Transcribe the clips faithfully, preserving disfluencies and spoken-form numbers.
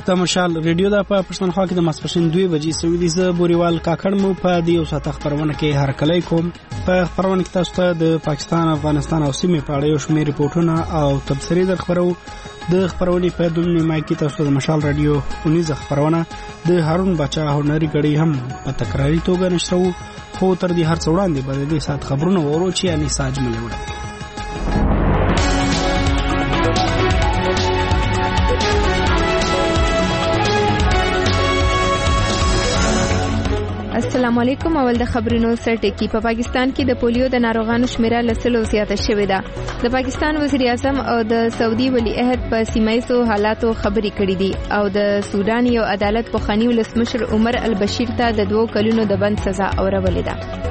د مشال ریډیو د په پښتونخوا کې د ماسپښین دوه بجې سوي دي. زه بوريوال کاکړ مو په دې یو ساعت خبرونه کې هرکلی کوم. په خبرونه کې تاسو ته د پاکستان، افغانستان او سیمې په اړه یو شمېر ریپورتونه او تبصرې در خبرو. د خبرونې په دوه نیمه کې تاسو د مشال ریډیو اونیزه خبرونه د هارون بچا هنري غړي هم په تکراری توګه نشرو. خو تر دې هر څه وړاندې به د دې ساعت خبرونه ورو چې اني ساج ملي. السلام علیکم. اول د خبرونو سرټکی. په پاکستان کې د پولیو د ناروغانو شمیره لسلو زیاته شوې ده. د پاکستان وزیر اعظم او د سعودي ولی عہد په سیمایي حالاتو خبري کړې دي او د سودان یو عدالت په خاني ولسمشر عمر البشیر ته د دوه کلونو د بند سزا اورولې ده.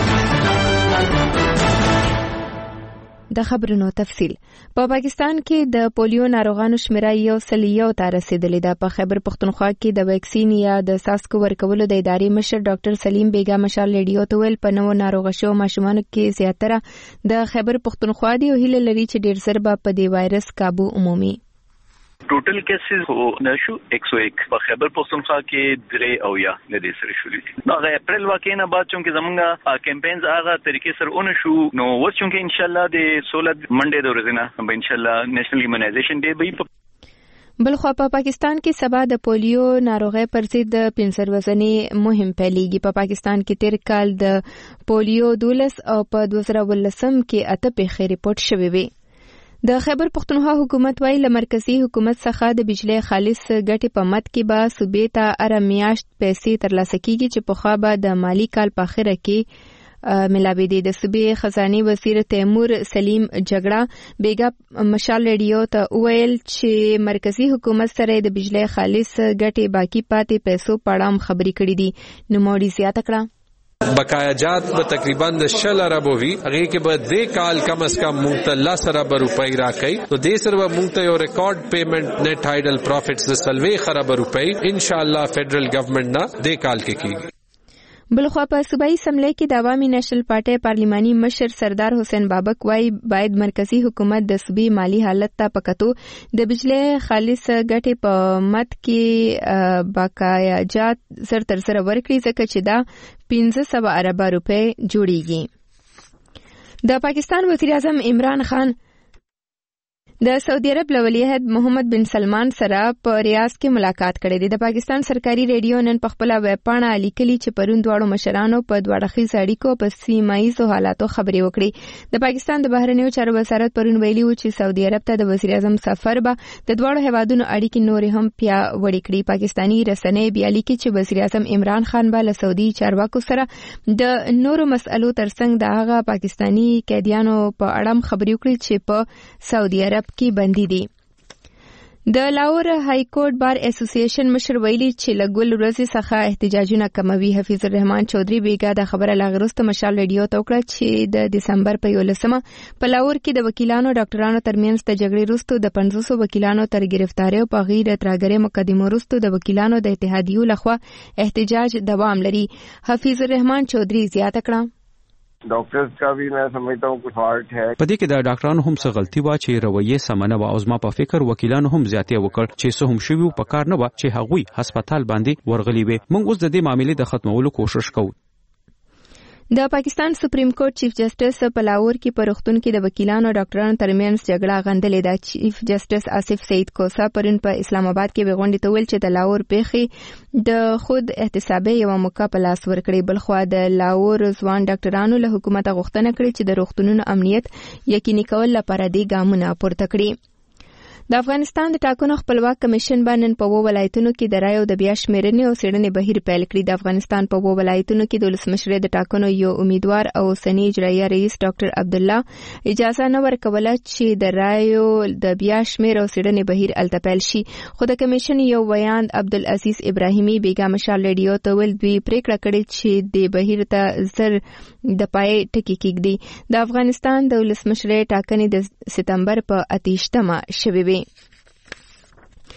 د خبرونو تفصیل. په پاکستان کې د پولیو ناروغانو شمیره یو سل یو ته رسیدلې ده. په خیبر پختونخوا کې د ویکسین یا د ساسکو ورکولو د ادارې مشر ډاکټر سلیم بیگا مشال ریډیو ته ویل په نو ناروغ شو ماشومانو کې زیاتره د خیبر پختونخوا دی او هیله لري چې ډیر زر به په دې وایرس قابو عمومي. ټوټل کیسز هو نشو ایک سو ایک په خیبر پختونخوا کې درې او یا د دې سره شولې دي. نو غیر اپریل واقعي نه بعد چونکه زمونږه کمپاینز هغه طریقې سره اون شو نو وڅ چونکه ان شاء الله د سولہ منډه د ورځې نه به ان شاء الله نېشنل ایمونایزیشن ډے به. بلخوا په پاکستان کې سبا د پولیو ناروغي پر ضد د پنځر وزنې مهم پیلېږي. په پاکستان کې تیر کال د پولیو دولس او په دوه زره ولسم کې اته پیښې ریپورت شوې وي. د خیبر پختونخوا حکومت وايي له مرکزی حکومت څخه د بجلی خالص ګټې په مد کې به صوبې ته هر میاشت پیسې ترلاسه کیږي چې په خوا به د مالی کال په اخره کې ملاوي دي. د صوبې خزاني وزیر تیمور سلیم جګړه بیگا مشال ریډیو ته ویل چې مرکزی حکومت سره د بجلی خالص ګټې باقی پاتې پیسو په اړه خبري کړې دي. نو موړي زیاته کړه بقایا جات به تقریبا د شل اربو وی هغه کې به د کال کم از کم مونږ ته لس ارب روپۍ راکړي. نو د سره مونږ ته یو ریکارډ پیمنٹ نیټ هایډل پروفټس د سلوي خراب روپۍ ان شاء الله فدرل گورنمنت نه د کال کې کیږي. بلخوا په صوبایي اسمبلی کې د عوامي نېشنل پارټي پارلیماني مشر سردار حسین بابک وايي باید مرکزی حکومت د صوبې مالی حالت ته پکتو د بجلی خالص ګټې په مد کې بقایا جات زر تر سره ورکړي ځکه چې دا پنځه سوه ارب روپۍ جوړیږي. د پاکستان وزیر اعظم عمران خان د سعودي عرب له ولی عہد محمد بن سلمان سره په ریاض کې ملاقات کړې ده. د پاکستان سرکاري ریډیو نن په خپل ویب پاڼه لیکلي چې پرون دواړو مشرانو په دواړه خیز اړیکو په سیمایي حالاتو خبرې وکړې. د پاکستان د بهرنیو چارو وزارت پرون ویلي و چې سعودي عرب ته د وزیر اعظم سفر به د دواړو هیوادونو اړیکې نورې هم پیاوړې کړي. پاکستانی رسنۍ بیا لیکي چې وزیر اعظم عمران خان به له سعودي چارواکو سره د نورو مسألو ترڅنګ د هغه پاکستانی قیدیانو په اړه خبرې وکړي چې په سعودي عرب کې بندي دي. د لاهور های کورټ بار اسوسییشن مشر ویلي چې لګول ورځې څخه احتجاجونه کموي. حفیظ الرحمن چودري بیگا د خبره لاغرست مشال ریډیو ته وکړه چې د دسمبر په یولسمه په لاهور کې د وکیلانو ډاکټرانو ترمنځ د جګړې وروسته د پنځوسو وکیلانو تر گرفتاری او په غیر ترګرې مقدمو وروسته د وکیلانو د اتحادیو لخوا احتجاج دوام لري. حفیظ الرحمن چودري زیاته کړه ډاکټرز کا بھی میں سمجھتا ہوں کچھ فالٹ ہے. پدې کې د ډاکټرانو هم څه غلطي وا چې رویه سمنه وا او زما په فکر وکیلانو هم زیاتې وکړ چې څه هم شوی په کار نه و چې هغوی هسپتال باندې ورغلي وي. موږ اوس د دې معاملې د ختمولو کوشش کوو. د پاکستان سپریم کورټ چیف جسټس په لاهور کې په روغتون کې د وکیلانو او ډاکټرانو ترمنځ جګړه غندلې ده. چیف جسټس آصف سعید کوسا پرون په اسلام آباد کې غونډې ته ویل چې د لاهور پیښې د خود احتسابي یو موقع په لاس ورکړي. بلخوا د لاهور ځوان ډاکټرانو له حکومت غوښتنه کړې چې د روغتونونو امنیت یقیني کول لپاره د ګامونه پورته کړي. د افغانستان د ټاکنو خپلواک کمیشن باندې په وو ولایتونو کې د رایو د بیا شمیرنې او څېړنې بهیر پیل کړی. د افغانستان په وو ولایتونو کې د ولسمشر د ټاکنو یو امیدوار او سنی اجرایه رئیس ډاکټر عبد الله اجازه نه ورکوله چې د رایو د بیا شمیر او څېړنې بهیر الته پیل شي. خو د کمیشن یو ویاند عبدالعزیز ابراهیمي بیگا مشال ریډیو ته ویل دوی پریکړه کړې چې د بهیر ته زر د پای ټکی کېږدي. د افغانستان د ولسمشر ټاکنې د سپتمبر په اتهشتمه شوې وي.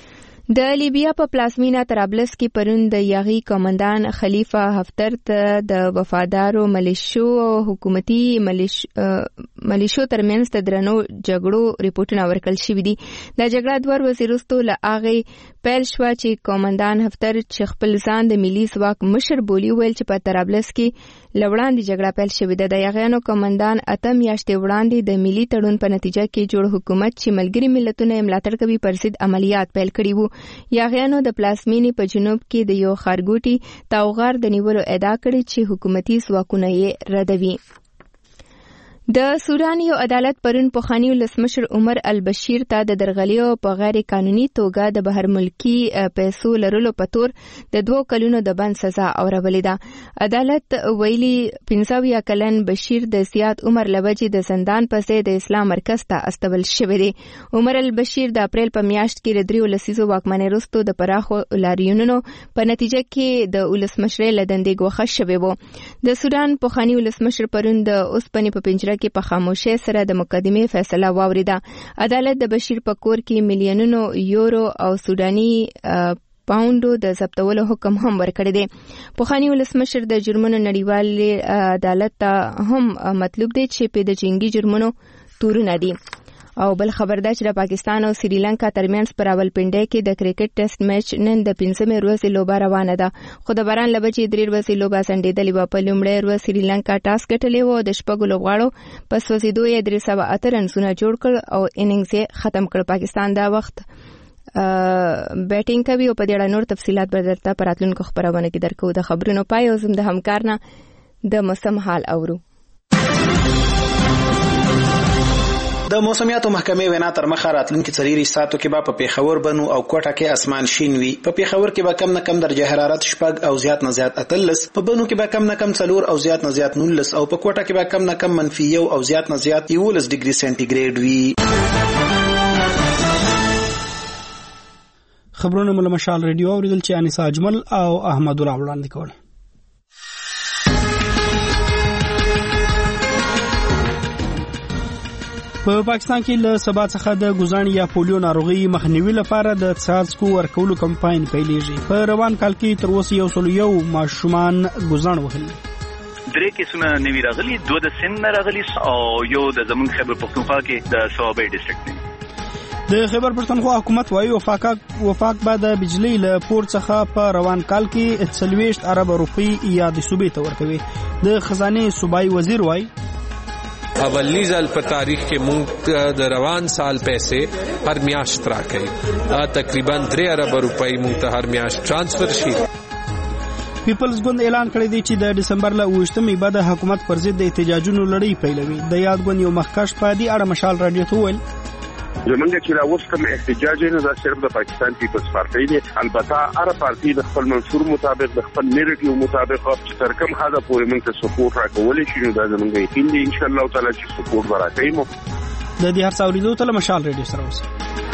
د لیبیا په پلازمینه طرابلس کې پرون د یاغي کمانډان خلیفه حفتر ته د وفادارو ملیشو او حکومتي ملیش ملیشو ترمنځ د درنو جګړو ریپورتونه ورکړل شوي دي. دا جګړه دوه ورځې وروسته له هغې پیل شوه چې کمانډان حفتر چې خپل ځان د ملي ځواک مشر بولي ویل چې په طرابلس کې له وړاندې جګړه پیل شوې ده. د یاغیانو کمانډان اته میاشتې وړاندې د ملي تړون په نتیجه کې جوړ حکومت چې ملګري ملتونه یې ملاتړ کوي پر ضد عملیات پیل کړي وو. یاغیانو د پلازمینې په جنوب کې د یو ښارګوټي تاوغار د نیولو ادعا کړې چې حکومتي ځواکونه یې ردوي. د سودان یو عدالت پرون پخوانی ولسمشر عمر البشیر ته د درغلیو په غیر قانوني توګه د بهر ملکی پیسو لرلو په تور د دوه کلونو د بند سزا اورولې ده. عدالت ویلي پنځه اویا کلن بشیر د زیات عمر له وجې د زندان په ځای د اسلام مرکز ته استول شوی دی. عمر البشیر د اپریل په میاشت کې د دریو لسیزو واکمنۍ وروسته د پراخو لاریونونو په نتیجه کې د ولسمشرۍ له دندې ګوښه شوی و. د سودان پخوانی ولسمشر پرون د اوسپنې په پنجره کې په خاموشۍ سره د مقدمې فیصله واوریده. عدالت د بشیر په کور کې میلیونونو یورو او سوداني پاونډو د ضبطولو حکم هم ورکړی دی. پخوانی ولسمشر د جرمونو نړیوال عدالت ته هم مطلوب دی چې په د جنگي جرمونو تورونه دي. او بل خبر ده چې د پاکستان او سریلانکا ترمنځ په راولپنډۍ کې د کرکټ ټیسټ میچ نن د پنځمې ورځې لوبه روانه ده. خو د باران له وجې درې ورځې لوبه ځنډېدلې وه. په لومړۍ ورځ سریلانکا ټاس ګټلی و. د شپږو لوبغاړو په سوځېدو یې درې سوه اته رنزونه جوړ کړ او اننګز یې ختم کړ. پاکستان دا وخت بیټینګ کوي او په دې اړه نور تفصیلات به درته په راتلونکو خپرونه کې درکوو. د خبرونو پای او زموږ د همکار نه د موسم حال اورو. د موسمیاتو محکمې وینا تر مخه راتلونکي څلور ساعتو کې به په پیښور بنو او کوټه کې اسمان شین وي. په پیښور کې به کم نه کم درجه حرارت شپږ او زیات نه زیات اتلس، په بنو کې به کم نه کم څلور او زیات نه زیات نولس او په کوټه کې به کم نه کم منفي یو او زیات نه زیات یولس ډیګري سنټیګریډ وي. خبرونه مل مشال ریډیو اوریدل چې انیسا اجمل او احمد الله وړاندې کول. په پاکستان کې له سبا څخه د ګوزان یا پولیو ناروغي مخنیوي لپاره د څاڅکو ورکولو کمپاین پیلېږي. په روان کال کې تر اوسه یو سل یو ماشومان ګوزان وهلي. درې کیسونه نوي راغلي، دوه د سند راغلي او یو د زمونږ خیبر پختونخوا کې د صوابۍ ډسټرکټ دی. د خیبر پختونخوا حکومت وايي وفاق وفاق بعد د بجلی له پور څخه په روان کال کې څلوېښت ارب روپۍ یاد صوبې ته ورکوي. د خزانه صوبایي وزیر وايي اولی ځل په تاریخ کې مونږ د روان سال پیسې هر میاشت راکړي. تقریبا درې ارب روپۍ مونږ ته هر میاشت ترانسفر شي. پیپلز ګوند اعلان کړی دی چې د دسمبر له اوویشتمې بعد حکومت پر ضد د احتجاجونو لړۍ پیلوي. د یاد ګوند یو مخکښ په دې اړه مشال رادیو ته وویل زمونږ چې راوس کوم احتجاج نه دا صرف د پاکستان پیپلز پارټي دی. البته هر پارټي د خپل منشور مطابق د خپل نیریټیو مطابق چې تر کوم حد پورې موږ ته سپورټ راکولای شي نو دا زمونږ یقین دی ان شاء الله تعالی چې سپورټ ورکوي. مو د دې هر څه اوریدو ته مشال ریډیو سره اوسئ.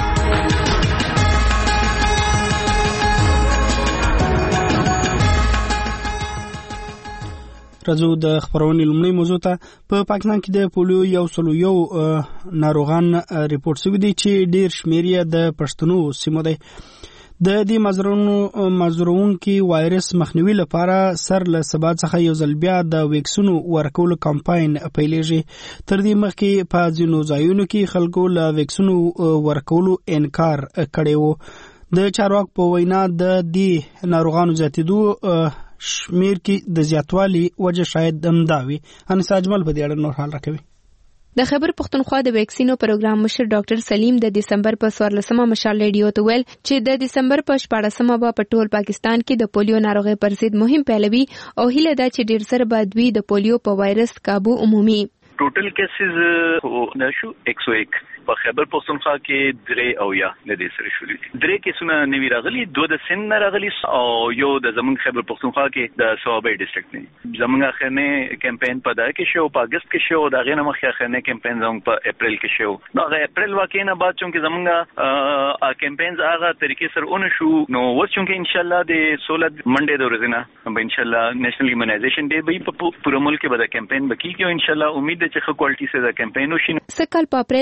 راځو د خبرونې لومړی موضوع ته. په پاکستان کې د پولیو یو سل یو ناروغان ریپورت شوي دي چې ډیر شمېر یې د پښتنو سیمو دی. د دې مزرونو مزرونکي وایرس مخنیوي لپاره سر له سبا څخه یو ځل بیا د ویکسینو ورکولو کمپاین پیلېږي. تر دې مخکې په ځینو ځایونو کې خلکو له ویکسینو ورکولو انکار کړی و. د چارواکو په وینا د دې ناروغانو زیاتېدو شمیر کې د زیاتوالي وجه شاید همداوي. انیسا اجمل په دې اړه نور حال راکوي. د خیبر پختونخوا د ویکسینو پروګرام مشر ډاکټر سلیم د دسمبر په څوارلسمه مشال ریډیو ته ویل چې د دسمبر په شپاړسمه به په ټول پاکستان کې د پولیو ناروغۍ پر ضد مهم پیلوي او هیله ده چې ډیر زر به دوی د پولیو په وایرس قابو عمومي. ټوټل کیسز نشو ایک سو ایک په خیبر پختونخوا کې درې او یا د دې سره شولې دي. درې کیسونه نوي راغلي، دوه د سند راغلي او یو د زمونږ خیبر پختونخوا کې د صوابۍ ډسټرکټ نه. زمونږ اخرنه کمپاین په دغه کې شو، په اگست کې شو، دا غینه مخه اخرنه کمپاین زمونږ په اپریل کې شو. نو هغه اپریل واقع نه بعد چونکه زمونږ کمپاینز هغه طریقې سره اون شو نو وس چونکه ان شاء الله د سولد منډه د ورځې نه به ان شاء الله نېشنل ایمونایزیشن ډے به په پوره ملک کې به د کمپاین بکی کې ان شاء الله امید ده چې خو کوالټي سره د کمپاین وشي. سکل په اپریل کې د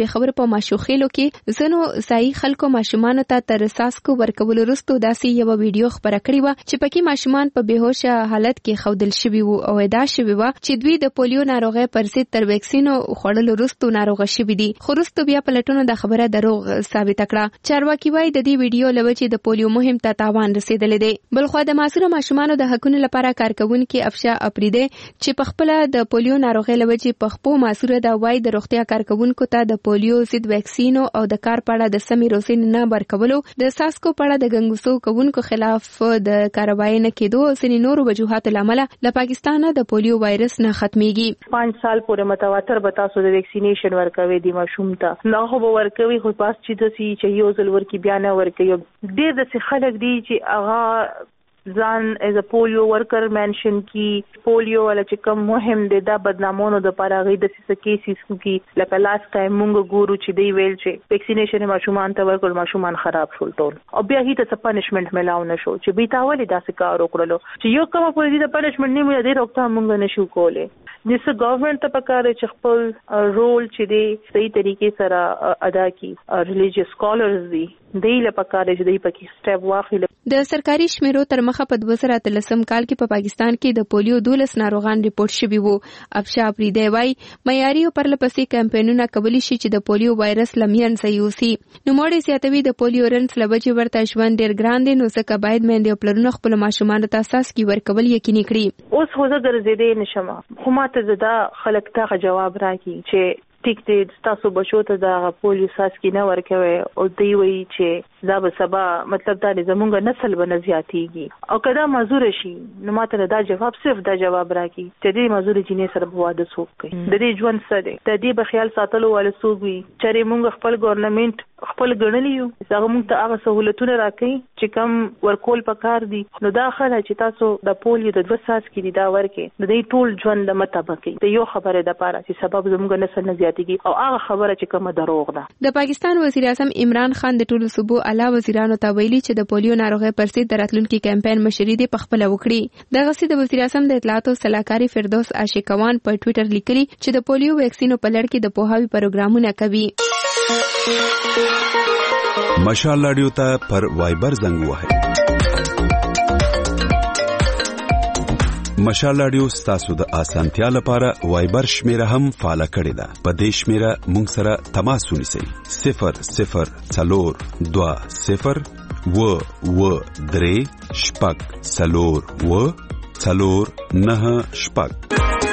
پیښور په ماشوخېلو کې ځینو ځایي خلکو ماشومانو ته تر څاڅکو ورکولو وروسته داسې یو ویډیو خپره کړې وه چې پکې ماشومان په بېهوشه حالت کې ښودل شوي وو او ادعا شوې وه چې دوی د پولیو ناروغۍ پر ضد تر ویکسینو خوړلو وروسته ناروغه شوي دي، خو وروسته بیا پلټنو دا خبره دروغ ثابته کړه. چارواکي وایي د دې ویډیو له وجې د پولیو مهم ته تاوان رسېدلی دی. بلخوا د معصومه ماشومانو د حقونو لپاره کارکوونکي افشا اپریدی چې په خپله د پولیو ناروغۍ له وجې په خپو معصوره ده وایي د روغتیا کارکوونکو ته د پولیو ضد ویکسینو او د کار په اړه د سمې روزنې نه ورکولو، د څاڅکو په اړه د ګنګوسو کوونکو خلاف د کاروایۍ نه کېدو او ځینې نورو وجوهاتو له امله له پاکستانه د پولیو وایرس نه ختمیږي. پنځه سال پورې متواتر به تاسو د ویکسینیشن ورکوي د ماشوم ته نه خو به ورکوي، خو پاس چې د سي چې یو ځل ورکی بیا نه ورکوي. ډېر داسې خلک دي چې هغه ځان از ا پولیو ورکر منشن کی پولیو ولا چې کوم مهم دي دا بدنامونو د پاره د سیس کیسز کی لکه لاست ټایم مونږ ګورو چې دی ویل چې ویکسینیشن ماشومان ته ورکول ماشومان خراب شول ټول او بیا هیته څه پنیشمنت ملاو نشو چې بیتاولې داسې کار وکړلو چې یو کومه پولیس د پنیشمنت نه مې د روکتا مونږ نشو کوله. نسه گورنمنت ته پکاره چې خپل رول چې دی صحیح طریقې سره ادا کی. ریلیجیس سکالرز دي دی له پکاره چې دی پکې سټپ واخلي. د سرکاري شمیرو تر مخه په دوه زره اتلسم کال کې په پاکستان کې د پولیو دولس ناروغان ریپورت شوي وو. افشا اپریدی وایي معیاري او پرلپسې کمپاینونه کولی شي چې د پولیو وایرس له منځه یوسي. نوموړی زیاتوي د پولیو رنس له وجې ورته ژوند ډېر ګران دی، نو ځکه باید میندې او پلرونه خپلو ماشومانو ته څاڅکي ورکول یقیني کړي. اوس خو زه ګرځېدی نشم، خو ماته زه دا خلک ته جواب راکړي چې ټیک دی تاسو بچو ته د پولیو څاڅکي نه ورکوي او دی وایي چې دا به سبا مطلب دا زمونږ نسل به نه زیاتېږي او که دا معذور شي نو ماته دا جواب صرف دا جواب راکړي چې دې معذور جینۍ سره به واده څوک کوي، د دې ژوند څه دی، د دې به خیال ساتلو والا څوک وي چې موږ خپل ګورنمنت خپل ګڼلی یو هغه موږ ته هغه سهولتونه راکړي چې کم ورکول پکار دي. نو دا خله چې تاسو د پولیو د دوه څاڅکي دي دا ورکړي د دې ټول ژوند له مطابق د یو خبره د پاره چې سبب زموږ نسل نه زیاتېږي او هغه خبره چې کومه دروغ ده. د پاکستان وزیر اعظم عمران خان د ټولو صوبو اعلی وزیرانو ته ویلي چې د پولیو ناروغۍ پر ضد د راتلونکي کمپاین مشري دې په خپله وکړي. دغسې د وزیر اعظم د اطلاعاتو سلاکاري فردوس عاشقوان په ټویټر لیکلي چې د پولیو ویکسینو په لړ کې د پوهاوي پروګرامونه کوي. مشال رادیو ته پر وایبر زنګ وهئ. مشال رادیو ستاسو د اسانتیا لپاره وایبر شمیره هم فعال کړی ده. په دې شمیره مونږ سره تماس ونیسئ. صفر صفر څلور دوه صفر و و درې شپږ څلور و څلور نه شپږ.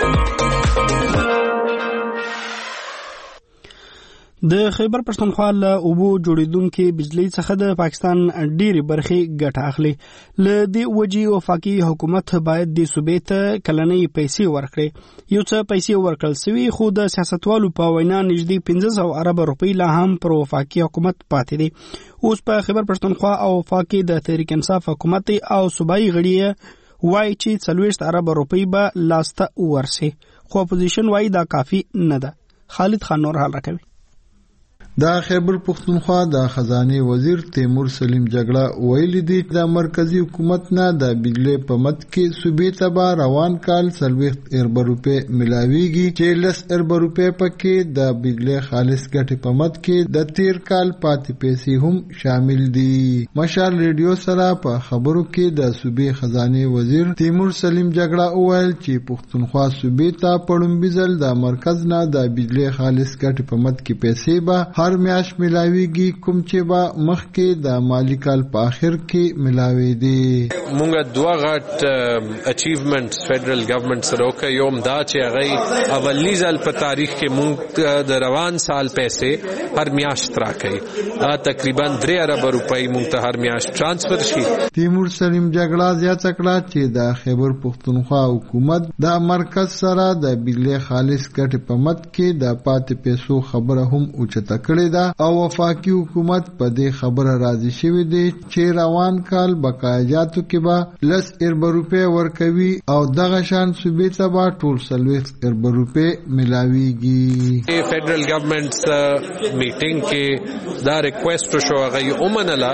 د خیبر پښتونخوا له اوبو جوړیدونکو بجلی څخه د پاکستان ډېری برخې ګټه اخلي. له دې وجې وفاقي حکومت باید د صوبې ته کلنۍ پیسې ورکړي. یو څه پیسې ورکړل سوي خو د سیاستوالو په وینا نږدې پنځه سوه اربه روپۍ لا هم پر وفاقي حکومت پاتې دي. اوس په خیبر پښتونخوا او وفاق کې د تحریک انصاف حکومت او صوبایي غړي وایي چې څلوېښت اربه روپۍ به لاسته ورسي، خو اپوزیشن وایي دا کافي نه ده. خالد خان نور حال راکوي. د خیبر پښتونخوا د خزانه وزیر تیمور سلیم جګړه ویلي دی د مرکزی حکومت نه د بجلی په مت کې صوبې ته به روان کال څلوېښت اربه روپۍ ملاویږي چې لس اربه روپۍ پکې د بجلی خالص ګټې په مت کې د تیر کال پاتې پیسې هم شامل دي. مشال ریډیو سره په خبرو کې د صوبې خزانه وزیر تیمور سلیم جګړه وویل چې پښتونخوا صوبې ته پړومبي ځل د مرکز نه د بجلی خالص ګټې په مت کې پیسې به هر میاش ملاویږي کوم چې با مخکې د مالی کال په اخر کې ملاوي دي. مونږه دوه غټ اچیومنټس فدرال ګورنمنت سره وکړ. یوم دا چې هغه اولنی ځل په تاریخ کې مونږ د روان سال پیسې هر میاشت راکړي، تقریبا درې اربه روپۍ مونږ ته هر میاشت ترانسفر شي. تیمور سلیم جګړه زیاته کړه چې د خیبر پښتونخوا حکومت د مرکز سره د بجلی خالص ګټې په مت کې د پاتې پیسو خبره هم اوچته کړې کړې ده او وفاقي حکومت په دې خبره راضي شوی دی چې روان کال بقایاجاتو کې به لس ارب روپے ورکوي او دغه شان صوبې ته به ټول څلوېښت ارب روپے ملاويږي. فیډرل ګورنمنټ میټینګ کې دا ریکوېسټ شو هغه اومنله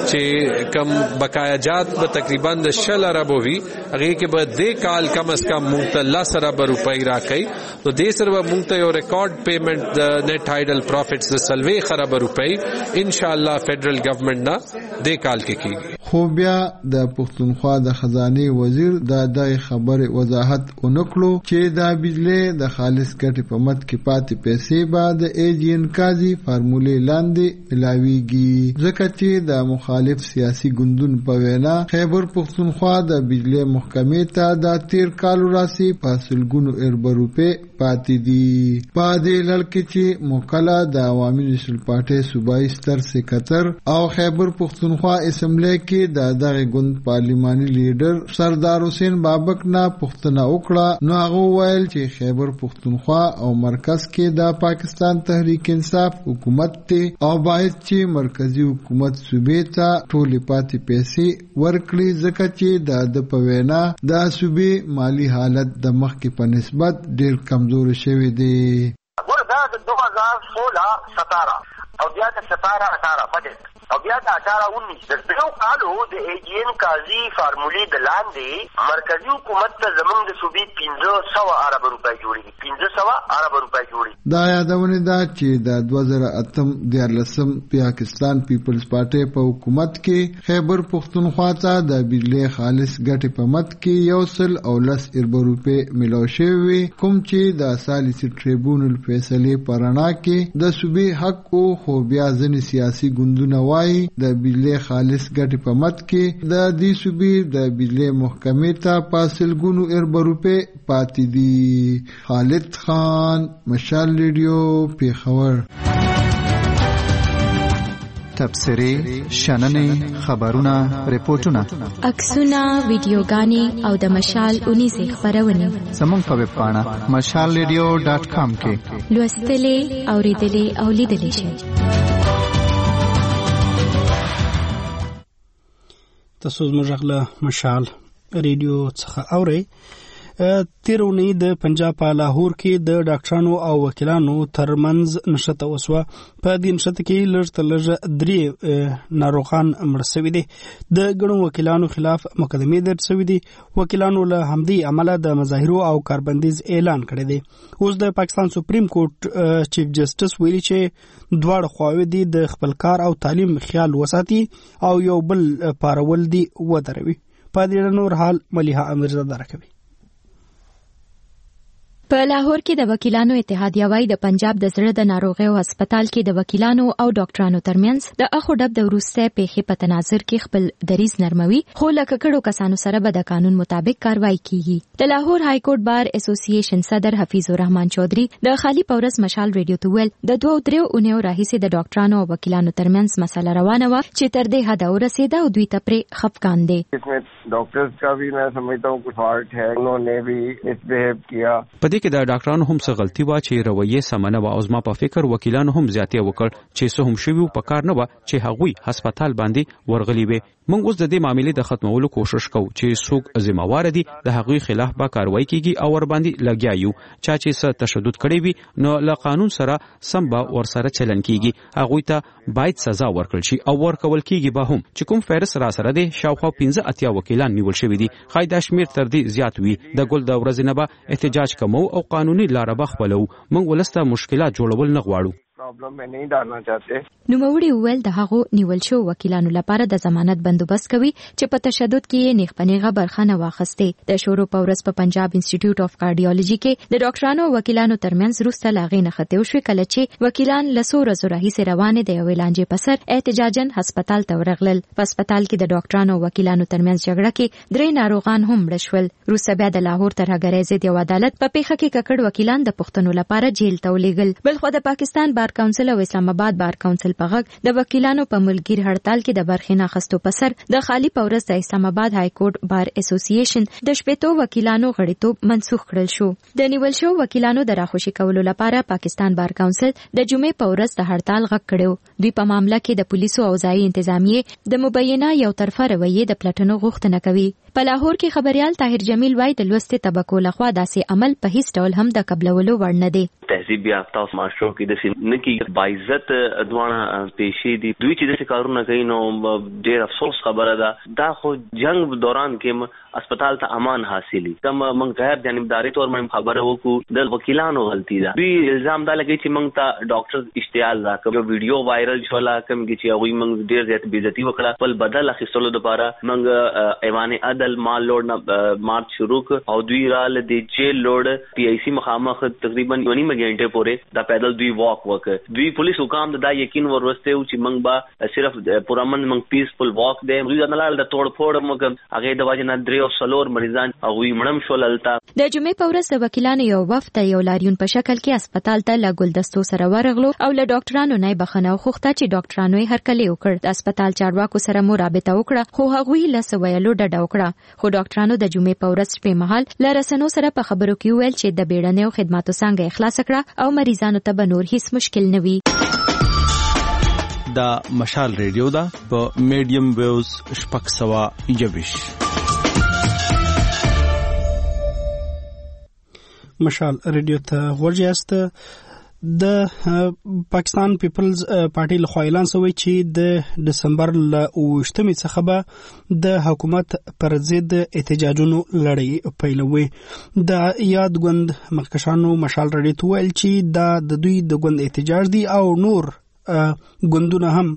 چې کم بقایاجات به تقریبا د شل ارب وي هغه کې به د کال کم از کم مونږ ته لس ارب روپۍ راکړي نو د سره به مونږ ته یو ریکارډ پیمنٹ د نیټ ټایډل پروفټس د څلوېښت ارب روپۍ ان شاء الله فیډرل ګورنمنټ نه د کال کې کیږي. خو بیا د پښتونخوا د خزانه وزیر دا د خبره وضاحت ونکړو چې دا بجلی د خالص ګټې په مت کې پاتې پیسې بعد ایجین کازي فارمولې لاندې ملاويږي ځکه چې د مخالف سیاسي ګوندونو په وینا خیبر پښتونخوا د بجلی محکمې ته د تیر کال راسي فاصلګونو ارب روپے پاتې دي. په دې لړ کې چې موکلا د عوامي نېشنل پارټي صوبایي ستر سکرټر او خیبر پښتونخوا اسمبلی کې د دغه ګوند پارلیماني لیډر سردار حسین بابک نه پوښتنه وکړه نو هغه ویل چې خیبر پښتونخوا او مرکز کې د پاکستان تحریک انصاف حکومت ته او باید چې مرکزی حکومت صوبې ته ټولې پاتې پیسې ورکړي ځکه چې د په وینا د صوبې مالی حالت د مخکې په نسبت ډیر کمزور شوی دی. وردا د دو هزار سولہ ستارہ او بیا د ستارہ اٹھارہ بجٹ او بیا د اٹھارہ انیس د یو کالو د ایجین قاضي فارمولې د لاندې مرکزی حکومت ته زمونږ د صوبې پنځه سوه ارب روپۍ جوړېږي پنځه سوه ارب روپۍ جوړېږي. دا یادونه ده چې د دوه زره اتم دیارلسم پاکستان پیپلز پارټي په حکومت کې خیبر پښتونخوا ته د بجلی خالص ګټې په مت کې یو سل او لس ارب روپے ملاو شوی کوم چې د ثالثي ټریبونل فیصلې پرانا کې د صوبې حق او خو بیا ځنې سیاسي ګوندونه وایي د بجلی خالص ګټې په مت کې د دې صوبې د بجلی محکمې ته فاصلګونو ارب روپے پاتې دي. خالد خان مشال ریډیو پیښور. تبصرې شننې خبرونه ریپورتونه عکسونه ویډیوګانې او د مشال اونیزې خبرونه زموږ په ویب پاڼه مشال ریډیو ډاټ کام کې لوستلې اوریدلې او لیدلې شئ. تاسو زموږ له مشال ریډیو څخه اورئ. تیرونی د پنجاب په لاهور کې د ډاکټرانو او وکیلانو ترمنځ نشته وسوه. په دې نشته کې لږ تر لږه درې ناروغان مړ شوي دي. د ګڼو وکیلانو خلاف مقدمې درج شوي دي. وکیلانو له همدې امله د مظاهرو او کاربندیز اعلان کړی دی. اوس د پاکستان سپریم کورټ چیف جسټس ویلي چې دواړه خواوې دي د خپل کار او تعلیم خیال وساتي او یو بل پارول دي ودروي. په دې نور حال ملیحه امیرزاده راکوي. په لاهور کې د وکیلانو اتحادیه وايي د پنجاب د زړه د ناروغیو هسپتال کې د وکیلانو او ډاکټرانو ترمنځ د اخو ډب د وروسته پیښې په تناظر کې خپل دریز نرموي خو لکه کړو کسانو سره به د قانون مطابق کاروایی کیږي. د لاهور های کورټ بار اسوسییشن صدر حفیظ الرحمن چودھری د خالی پورس مشال ریډیو ته ویل د دوه درې اونیو راهیسې د ډاکټرانو او وکیلانو ترمنځ مسله روانه و چې تر دې حد ورسېده او دوی ته پرې خفقان دي. ډاکټرز کا بھی میں سمجھتا ہوں کچھ فالٹ ہے انہوں نے بھی misbehave کیا. کې د ډاکټرانو هم څه غلطي وا چې رویه سمنه وا او زما په فکر وکیلانو هم زیاتې وکړ چې څه هم شوی په کار نه و چې هغوی هسپتال باندې ورغلی وي. موږ اوس د دې معاملې د ختمولو کوشش کوو چې څوک ذمہوار دي د هغوی خلاف به کاروایی کیږي او ور باندې لګیا یو چا چې څه تشدد کړی وي نو له قانون سره سم به ور سره چلن کیږي. هغوی ته باید سزا ورکړل شي او ورکول کیږي به هم چې کوم فیرس را سره دي شاوخوا پنځه اتیا وکیلان نیول شوی دي. قاعده شمیر تر دې زیات وي. د ګل د ورځې نه به احتجاج کوو او قانوني لار به خپلو. موږ ولسته مشکلات جوړول نه غواړو. پرابلم میں نہیں ڈالنا چاہتے. نوموړي وویل د هغو نیول شو وکیلانو لپاره د ضمانت بندوبست کوي چې په تشدد کې نیغ پنیغه برخه نه واخیستې. د شورو په ورځ په پنجاب انسټیټیوټ اف کارډیولوژي کې د ډاکټرانو او وکیلانو ترمنځ وروسته لاغې نښتې وشوې کله چې وکیلان له څو ورځو راهیسې روانې د یوې لانجې په سر احتجاجاً هسپتال ته ورغلل. په هسپتال کې د ډاکټرانو او وکیلانو ترمنځ جګړه کې درې ناروغان هم مړه شول. وروسته بیا د لاهور ترهګرۍ ضد یو عدالت په پیښه کې ککړ وکیلان د پوښتنو لپاره جیل ته ولېږل. بلخوا د پاکستان بار بار کونسل او اسلام آباد بار کونسل په غږ د وکیلانو په ملګری هړتال کې د برخې نه اخیستو په سر د خالی پورس د اسلام آباد های کورټ بار اسوسییشن د شپېتو وکیلانو غړیتوب منسوخ کړل شو. د نیول شو وکیلانو د راخوشي کولو لپاره پاکستان بار کونسل د جمعې په ورځ د هړتال غږ کړو. دوی په معاملې کې د پولیسو او ځایي انتظامیې د مبینه یو طرفه رویې د پلټنو غوښتنه کوي. په لاهور کې خبريال طاهر جمیل وایي د لوستې طبقو لخوا داسې عمل په هیڅ ډول هم د قبلولو وړ نه دی. تهذیب یافته او معاشرو کې د سینې کې باعزت دوانه پیشي دي. دوی چې د کارونه کوي نو ډېر افسوس خبره ده. دا خو جنگ دوران کې اسپیټال ته امان حاصلي کوم موږ غیر جانبداري تور باندې خبره وکړو د وکیلانو غلطي ده. دوی الزام دا لګي چې موږ ته ډاکټر اشتعال راکړ. یو ویډیو وایرل شولا کوم چې هغه موږ ډېر زیات بیزتی وکړه. بل بدل اخیستلو لپاره موږ ایوان عدل مال لوړ مارچ شروع او دوی رال د جیل لوړ پی آی سی مخامخ تقریبا یونی غنټه پورې دا پیدل دوی واک وکړ. دوی پولیس حکام دا یقین ورسته او چې موږ به صرف پرامن موږ پیسفل واک دی. موږ نه لاله توڑ پھوڑ موږ هغه د واجب نه درې او سلور مریضان او وی مړم شول التا. د جمعې په ورځ د وکیلانو یو وفد یو لاریون په شکل کې اسپیټال ته له ګلدستو سره ورغلو او له ډاکټرانو نه بخښنه وغوښته چې ډاکټرانو یې هرکلی وکړ. د اسپیټال چارواکو سره مو رابطه وکړه خو هغوی له سویلو ډډه وکړه. خو ډاکټرانو د جمعې په ورځ شپې مهال له رسنیو سره په خبرو کې ویل چې د بیړنیو خدماتو څنګه اخلاص کړه او مریضانو ته به نور هیڅ مشکل نه وي. دا مشال ریډیو دا په میډیم ویوز شپږ سوه یوویش. مشال ریډیو ته ورجاست. د پاکستان پیپلز پارټي له خوا اعلان شوی چې د دسمبر ل اوویشتمې څخه به د حکومت پر ضد احتجاجونو لړۍ پیلوي. د یاد ګوند مخکښانو مشال ریډیو ته ویل چې دا د دوی د ګوند احتجاج دی او نور ګوندونه هم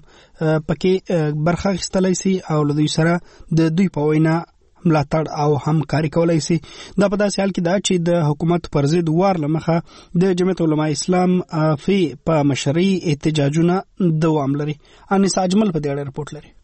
پکې برخه اخیستلی سي او له دوی سره د دوی په وینا ملاتړ او همکاري کولای سي. دا په داسې حال کې دا چې د حکومت پر ضد وار لمخه د جمعیت علماء اسلام فی په مشرۍ احتجاجونه دوام لري. انیس اجمل په دې اړه رپورټ لري.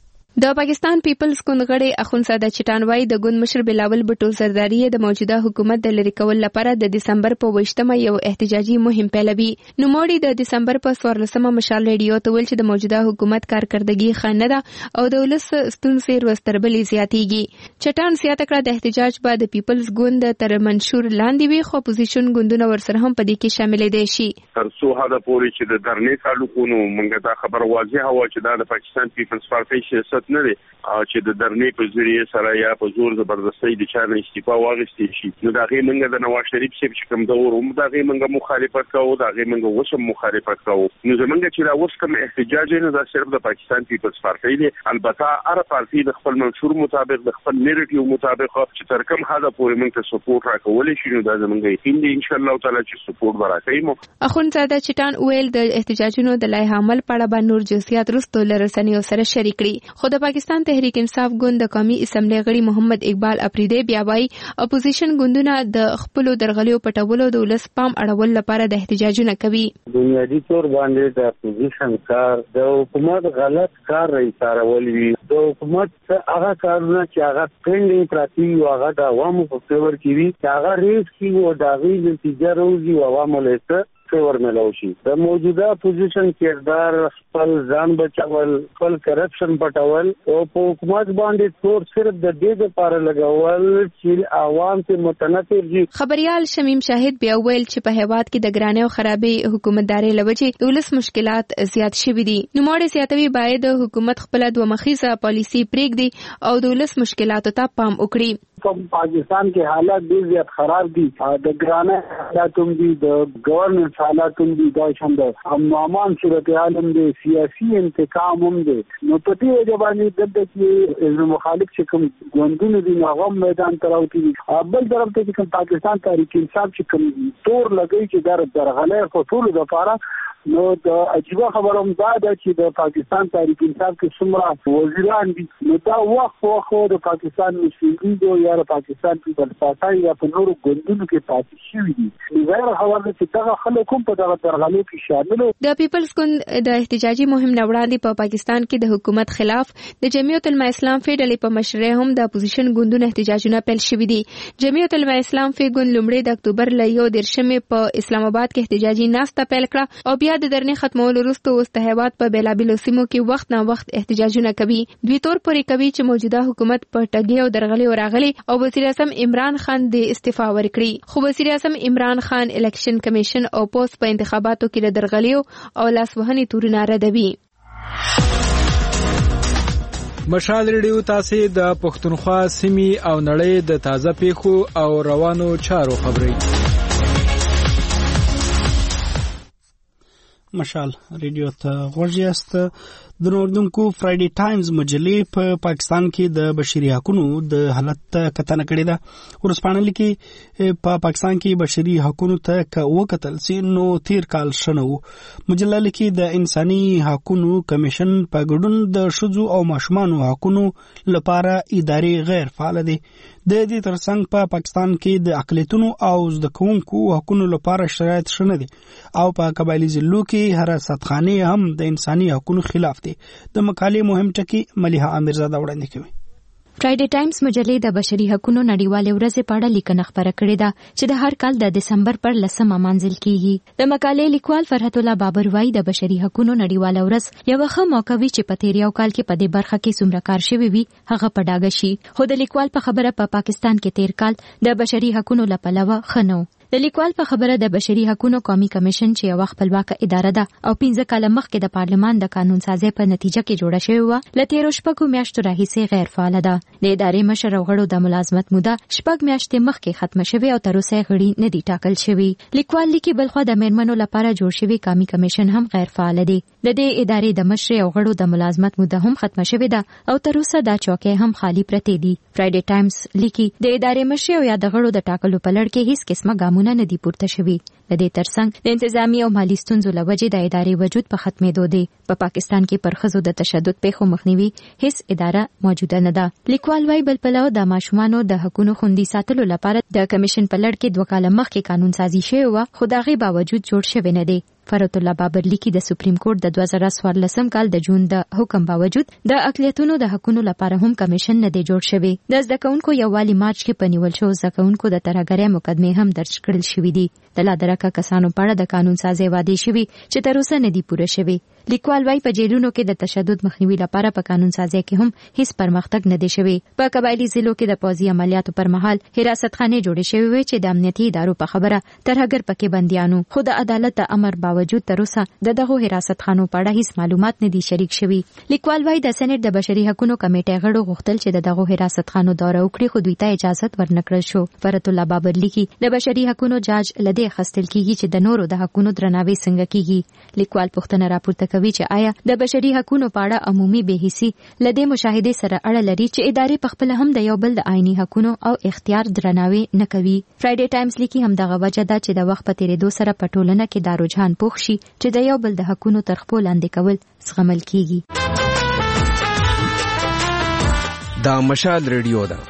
د پاکستان پیپلز ګوند غړي اخوندزاده چټان وايي د ګوند مشر بلاول بټو زرداری د موجوده حکومت د لری کول لپاره د دسمبر په ویشتمه یو احتجاجي مهم پیلوي. نوموړي د دسمبر په څوارلسمه مشال ریډیو ته ویل چې د موجوده حکومت کارکردګي ښه نه ده او د ولس ستونزې ورځ تر بلې زیاتېږي. چټان زیاته کړه د احتجاج بعد د پیپلز ګوند تر منشور لاندې وي خو اپوزیشن ګوندونه ورسره هم په دې کې شامل دي شي. تر څو هدا پورې چې د درنې تعلقونو موږ دا خبر واضحه و چې دا د پاکستان پیپلز پارټي سیاست نه دی چې د درنې په ذریعه سره یا په زور زبردستۍ د چا نه استعفا واغستې شي. نو دا غي موږ د نواز شریف صاحب چې کوم دور هم دا غي موږ مخالفت کوو دا غي موږ وسم مخالفت کوو. نو زمونږ چې دا اوس کوم احتجاج نه دا صرف د پاکستان پیپلز پارټي دی. البته هر پارټي د خپل منشور مطابق د خپل نیریټیو مطابق چې تر کوم حد پورې موږ ته سپورټ راکول شي نو دا زمونږ یقین دی ان شاء الله تعالی چې سپورټ ورکوي. اخوندزاده چټان ویل د احتجاجونو د لایحه عمل په اړه نور جزئیات وروسته له رسنیو سره شریک کړي. خو د پاکستان تحریک انصاف ګوند د قومي اسمبلی غړي محمد اقبال اپریدی بیا وايي اپوزیشن ګوندونه د خپل درغلیو پټولو د ولس پام اړول لپاره د احتجاجونه کوي. بنیادی تور باندې د اپوزیشن کار د حکومت غلط کار رئیس کارول وی د حکومت هغه کارونه چې هغه پینډینګ پراتی او هغه د عوامو په فیور کې وی هغه ریس کې او د غي نتیجه روزي عوامو له فیور ملو شي. د موجوده اپوزیشن کردار خپل ځان بچول خپل کرپشن پټول او په حکومت باندې تور صرف د دې لپاره لګول چې عوام ته متنفر دي. خبريال شمیم شاهد بیا ویل چې په هیواد کې د ګرانۍ او خرابې حکومتداري لوجه د ولس مشکلات زیات شوي دي. نو موږ زیاتوي باید حکومت خپل دوه مخیزه پالیسی پرېږدي او د ولس مشکلاتو ته پام وکړي. کوم پاکستان کې حالات ډېر زیات خراب دي. د ګرانۍ حالات هم دي د گورننس حالات هم دي دا هم د امامان صورتحال هم دي سیاسي انتقام هم دي. نو په دې وجه باندې دلته کې مخالف چې کوم ګوندونه دي هغه میدان ته راوتي دي. بل طرف ته کوم پاکستان تحریک انصاف چې کوم تور لګي چې دا درغلې په ټول لپاره نو د عجیب خبروم دا ده چې د پاکستان تحریک انصاف کې څومره وزیران دي نو دا وخت وخت د پاکستان مسلمان دي یا د پاکستان پیپلز پارټي یا په نورو ګوندونو کې پاتې شوي دي. غیر خبره چې دا خلک هم په دغه درغلۍ کې شامل دي. د پیپلز ګوند د احتجاجي مهم نه وړاندې په پاکستان کې د حکومت خلاف د جمعیت علماء اسلام فی ډلې په مشرۍ هم د اپوزیشن ګوندونو احتجاجونه پیل شوي دي. جمعیت علماء اسلام فی ګوند لومړی د اکتوبر له یو دېرشمې په اسلام آباد کې احتجاجي ناسته پیل کړه او بیا بیا د درنې ختمولو وروسته اوس د هیواد په بیلابیلو سیمو کې وخت نه وخت احتجاجونه کوي. دوی تور پورې کوي چې موجوده حکومت په ټګۍ او درغلي راغلي او وزیر اعظم عمران خان د استعفا ورکړي. خو وزیر اعظم عمران خان الیکشن کمیشن او پوسټ په انتخاباتو کې د درغلیو او لاسوهنې تورونه ردوي. مشال ریډیو تاسو د پښتونخوا سیمې او نړۍ د تازه پیښو او روانو چارو خبري. مشال ریډیو ته غوږ یاست. د نوردونکو فرایډي ټایمز مجلې په پا پاکستان کې د بشري حقوقو د حالت کتنه کړې ده. ورسپانه لیکي په پا پاکستان کې بشري حقوقو ته ک وکتل سي نو تیر کال شنو. مجله لیکي د انساني حقوقو کمیشن په ګډون د شذو او ماشومان حقوقو لپاره ادارې غیر فعال دي. د دې ترڅنګ په پا پاکستان کې د اقلیتونو او زده کوونکو حقوقو لپاره شرایط شنه دي او په قبایلی ضلعو کې حراستخانه هم د انساني حقوقو خلاف دي. د مقالې مهم ټکی ملیحه امیرزاده وړاندې کوي. فرایډي ټایمز مجلې د بشري حقوقو نړیوالې ورځې په اړه لیکنه خپره کړې ده چې د هر کال د دسمبر پر لسمه مانځل کیږي. د مقالې لیکوال فرحت الله بابر وايي د بشري حقوقو نړیواله ورځ یو ښه موقع وي چې په تیر یو کال کې په دې برخه کې څومره کار شوی وي هغه په ډاګه شي. خو د لیکوال په خبره په پا پاکستان کې تیر کال د بشري حقوقو لپاره ښه نه و. د لیکوال په خبره د بشري حقوقو قومي کمیشن چې یو خپلواکه اداره ده او پنځه کاله مخکې د پارلمان د قانون سازي په نتیجه کې جوړه شوې و، ل تیرو شپږو میاشتو راهیسې غیر فعال ده. د ادارې مشر او غړو د ملازمت موده شپږ میاشتې مخکې ختمه شوې او تر اوسه غړي نه دي ټاکل شوي. لیکوال لیکي بلخو د میرمنو لپاره جوړ شوی قومي کمیشن هم غیر فعال دی. د دې ادارې د مشر او غړو د ملازمت موده هم ختمه شوې ده او تر اوسه دا چوکۍ هم خالی پرتې دي. فرایډي ټایمز لیکي د ادارې مشر او یا د غړو د ټاکلو په لړ کې هیڅ قسمه ګامونه نه دي پورته شوي. د دې ترڅنګ د انتظامی او مالی ستونزو له وجې د ادارې وجود په ختمېدو دی. په پاکستان کې پر ښځو د تشدد پیښو مخنیوي هیڅ اداره موجوده نه ده. لیکوال وايي بل پلو د ماشومانو د حقوقو خوندي ساتلو لپاره د کمیشن په لړ کې دوه کاله مخکې قانون سازي شوی و خو د هغې باوجود جوړ شوی نه دی. فرحت الله بابر لیکي د سپریم کورټ د دوه زره څوارلسم کال د جون د حکم باوجود د اقلیتونو د حقوقو لپاره هم کمیشن نه دی جوړ شوی. د زده کوونکو یووالي مارچ کې په نیول شو زده کوونکو د ترهګرۍ مقدمې هم درج کړل شوې دي. د لا درکه کسانو په اړه د قانون سازي وعدې شوي چې تر اوسه نه دي پوره شوي. لیکوال وايي په جیلونو کې د تشدد مخنیوي لپاره په قانون سازي کې هم هیڅ پرمختګ نه دی شوی. په قبایلی ضلعو کې د پوځي عملیاتو پر مهال حراستخانه جوړې شوې وي چې د امنیتي ادارو په خبره ترهګر پکې بنديانو خو د عدالت د امر باوجود تر اوسه د دغه حراستخانو په اړه هیڅ معلومات نه دي شریک شوي. لیکوال وايي د سېنات د بشري حقوقو کمیټې غړو غوښتل چې دغه حراستخانو دوره وکړي خو دوی ته اجازه ورنکړل شو. فرحت الله بابر لیکي د بشري حقوقو جاج لدی خستل کیږي چې د نورو د حقوقو درناوی څنګه کیږي. لیکوال پوښتنه راپورته کوي چې آیا د بشري حقوقو په اړه عمومي بحثي لدی مشاهده سره اړه لري چې ادارې په خپل هم د یو بل د آئینی حقوقو او اختیار درناوی نه کوي. فرایډي ټایمز لیکي هم دغه وجه ده چې د وخت په تیریدو سره په ټولنه کې دا رجحان پوښ شي چې د یو بل د حقوقو تر خپل لاندې کول زغمل کیږي. دا مشال ریډیو ده.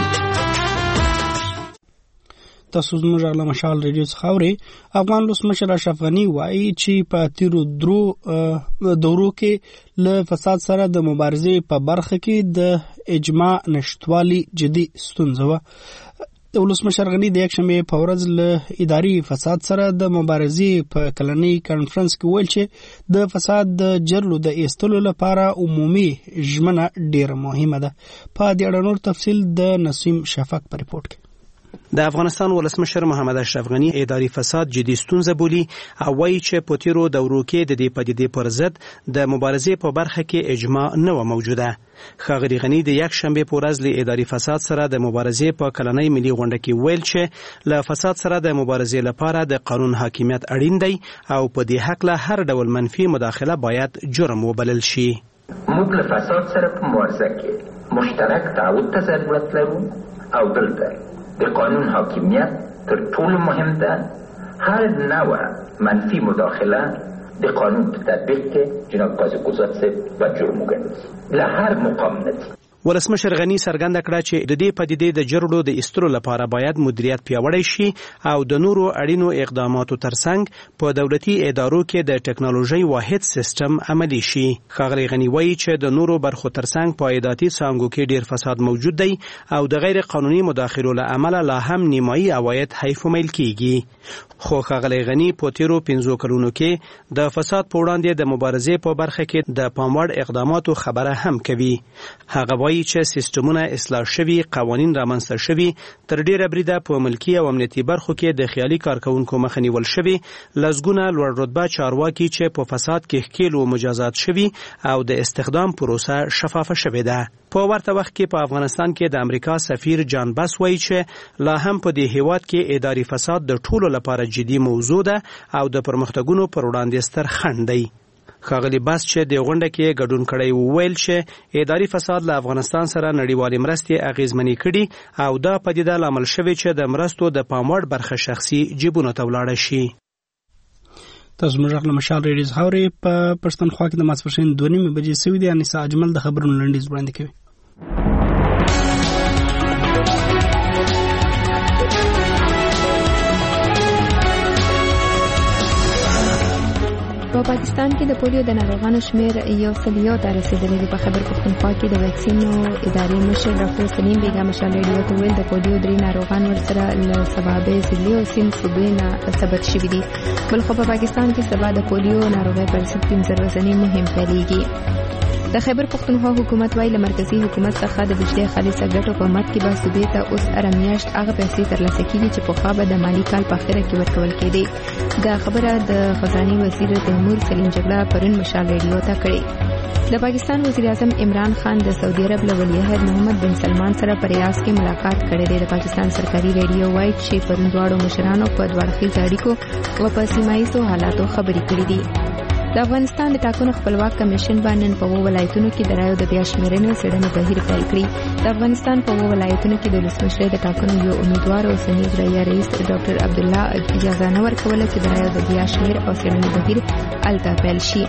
تاسو زموږ له مشال ریډیو څخه اورئ. افغان ولسمشر اشرف غنی وایي چې په تیرو درو دورو کې له فساد سره د مبارزې په برخه کې د اجماع نشټوالي جدي ستونزه وه. د ولسمشر غنی د یکشنبې په ورځ له اداري فساد سره د مبارزې په کلنۍ کانفرنس کې ویل چې د فساد د جرلو د ایستلو لپاره عمومي ژمنه ډیره مهمه ده. په دې اړه نور تفصیل د نسیم شفق په ریپورت کې. د افغانستان ولسمشر محمد اشرف غنی اداري فساد جدي ستونزه بولي او وایي چې په تیرو دورو کې د دې پدیدې پر ضد د مبارزې په برخه کې اجماع نه و موجوده. ښاغلي غنی د یکشنبې په ورځ له اداري فساد سره د مبارزې په کلنۍ ملي غونډه کې ویل چې له فساد سره د مبارزې لپاره د قانون حاکمیت اړین دی او په دې حق له هر ډول منفي مداخله باید جرم وبلل شي. موږ له فساد سره په مبارزه کې مشترک تعهد ته ضرورت لرو او دلته د قانون حاکمیت تر ټولو مهم ده. هر نوع منفی مداخله د قانون په تطبیق کې جناب قاضی قضات صاحب و جرم وګڼي له هر مقام نه. ولسمشر غنی څرګنده کړه چې د دې پدیدې د جرړو د ایستلو لپاره باید مدیریت پیاوړی شي او د نورو اړینو اقداماتو ترڅنګ په دولتي ادارو کې د ټکنالوژي واحد سیستم عملی شي. ښاغلی غنی وایي چې د نورو برخو ترڅنګ په عایداتي څانګو کې ډیر فساد موجود دی او د غیر قانوني مداخلو له امله لا هم نیمایي عواید حیف میل کیږي. خو ښاغلی غنی په تیرو پنځو کلونو کې د فساد په وړاندې د مبارزې په برخه کې د پاموړ اقداماتو خبره هم کوي. هغه وایي چې سیستمونه اصلاح شوي، قوانین رامنځته شوي، تر ډیره بریده په ملکی او امنیتي برخو کې د خیالي کارکونکو مخه نیول شوي، لسګونه لوړ رتبه چارواکي چې په فساد کې ښکیل او مجازات شوي او د استخدام پروسه شفافه شوې ده. په ورته وخت کې په افغانستان کې د امریکا سفیر جان بس وایي چې لا هم په دې هیواد کې اداري فساد د ټولو لپاره جدي موضوع ده او د پرمختګونو پر وړاندې ستر خنډ دی. ښاغلی بس چې د غونډه کې ګډون کړی وویل چې اداري فساد له افغانستان سره نړیوالې مرستې اغیزمنې کړي او دا پدیده لامل شوې چې د مرستو د پاموړ برخه شخصي جیبونو ته ولاړه شي. تاسو موږ له مشال ریډیز هاوري په پښتونخوا کې د ماسپښین دوه نیمې بجې سوي دي. انیسا اجمل د خبرونو لنډیز وړاندې کوي. په پاکستان کې د پولیو د ناروغانو شمیر یو سل یو ته رسیدلی دی. په خیبر پښتونخوا کې د واکسینو ادارې مشر ډاکټر سلیم بیګا مشال ریډیو ته ویل د پولیو درې ناروغان ورسره له سبابې ضلعې او سیند صوبې نه ثبت شوي دي. بلخو په پاکستان کې سبا د پولیو ناروغۍ پر ضد پنځه ورځنی مهم پیلېږي. د خیبر پښتونخوا حکومت وايي له مرکزی حکومت څخه د بجلی خالصه ګټو په مد کې به صوبې ته اوس هره میاشت هغه پیسې ترلاسه کېږي چې پخوا به د مالي کال په اخره کې ورکول کېدې. دا خبره د خزاني وزیر تیمور سلیم جګړه پرون مشال ریډیو ته کړې. د پاکستان وزیر اعظم عمران خان د سعودي عرب له ولیعهد محمد بن سلمان سره په ریاض کې ملاقات کړې ده. د پاکستان سرکاري ریډیو وايي چې پرون دواړو مشرانو په دواړخیزو اړیکو او په سیمه ییزو حالاتو خبرې کړې دي. د افغانستان د ټاکنو خپلواک کمیشن باندې په وو ولایتونو کې د رایو د بیا شمیرنې څېړنې بهیر پیل کړی. د افغانستان په وو ولایتونو کې د ولسمشر د ټاکنو یو امیدوار او سنیز ریا رئیس ډاکټر عبدالله اجازه نه ورکوله چې د رایو د بیا شمیر او څېړنې بهیر الته پیل شي.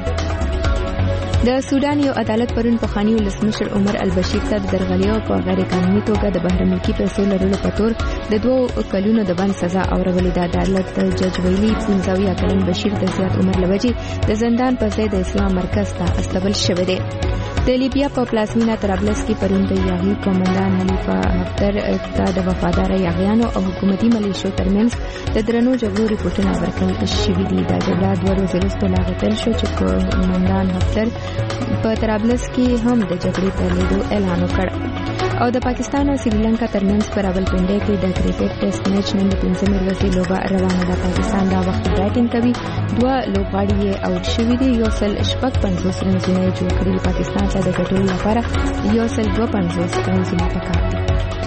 د سودان یو عدالت پرون پخوانی ولسمشر عمر البشیر ته د درغلیو په غیر قانوني توګه د بهر ملکي پیسو لرلو په تور د دوه کلونو د بند سزا اورولې ده. د عدالت جج ویلي پنځه اویا کلن بشیر د زیات عمر لوجې د زندان په ځای د اسلام مرکز ته استول شوی دی. د لیبیا په پلازمینه طرابلس کې پرون د یاغي قومندان خلیفه حفتر ته د وفادار یاغیانو او حکومتي ملیشو ترمنځ د درنو جګړو ریپورټونه ورکړل شوي دي. دا جګړه دوه ورځې وروسته لا غتل شو چې قومندان حفتر په طرابلس کې هم د جګړې پیلېدو اعلان وکړ. او د پاکستان او سریلانکا ترمنځ په راولپنډي کې د کرکټ ټیسټ میچ نن د پنځمې ورځې لوبه روانه ده. پاکستان دا وخت بیټینګ کوي. دوه لوبغاړي یې آوټ شوي دي. یو سل شپږ پنځوس رنزونه یې جوړ کړي. پاکستان ته د ګټلو لپاره یو سل دوه پنځوس رنزونه پکار دي.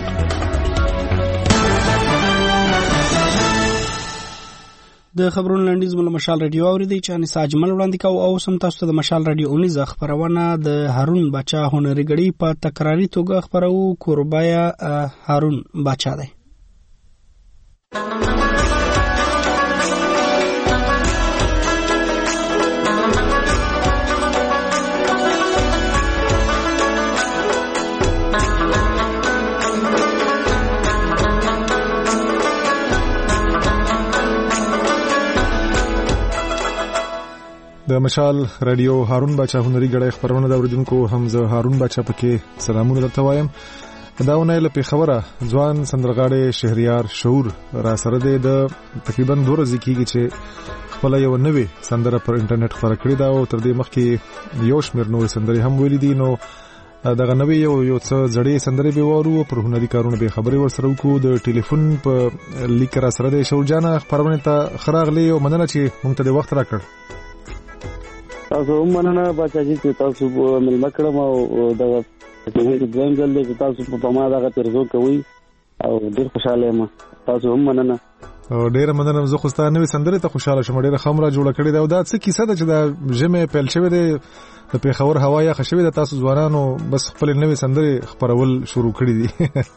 د خبرونو لنډیز مله مشال رادیو اوریدي چې انیسا اجمل وړاندې کوي او سم تاسو ته د مشال رادیو اونیز خبرونه د هارون بچا هنري غړي په تکراری توګه خبرو. کوربایا هارون بچا دی. د مشال رادیو هارون بچا هنري غړي خبرونه د اوریدونکو حمزه هارون بچا پکې سلامونه درته وایم. داونه له پیښوره ځوان سندرغاړي شهريار شعور را سره د تقریبا دوه ورځې کېږي چې خپل یو نوې سندره پر انټرنیټ خبره کړې ده او تر دې مخکې یو شمېر نور سندرې هم ویلې دي. نو دغه نوې یو یو څه زړې سندرې به وورو پر هنري کارونه به خبرې ورسره وکړو. د ټلیفون په لیک را سره د شعور جان خبرونه ته خراغلي او مننه چې موږ ته د وخت راکړ. تاسو هم مننه بچاجي چې تاسو ملما کړم او دا د ځان جلد چې تاسو په ما دا ترزو کوي او ډیر خوشاله یم. تاسو هم مننه او ډیر مننه. زه خو ستاسو نوې سندره ته خوشاله شوم. ډیره خمره جوړه کړې ده او دا څه کیسه ده چې دا جمع پیل شوی دی د پیښور هوا یا خشوي د تاسو ځوانانو بس خپل نوې سندره خبرول شروع کړې دي.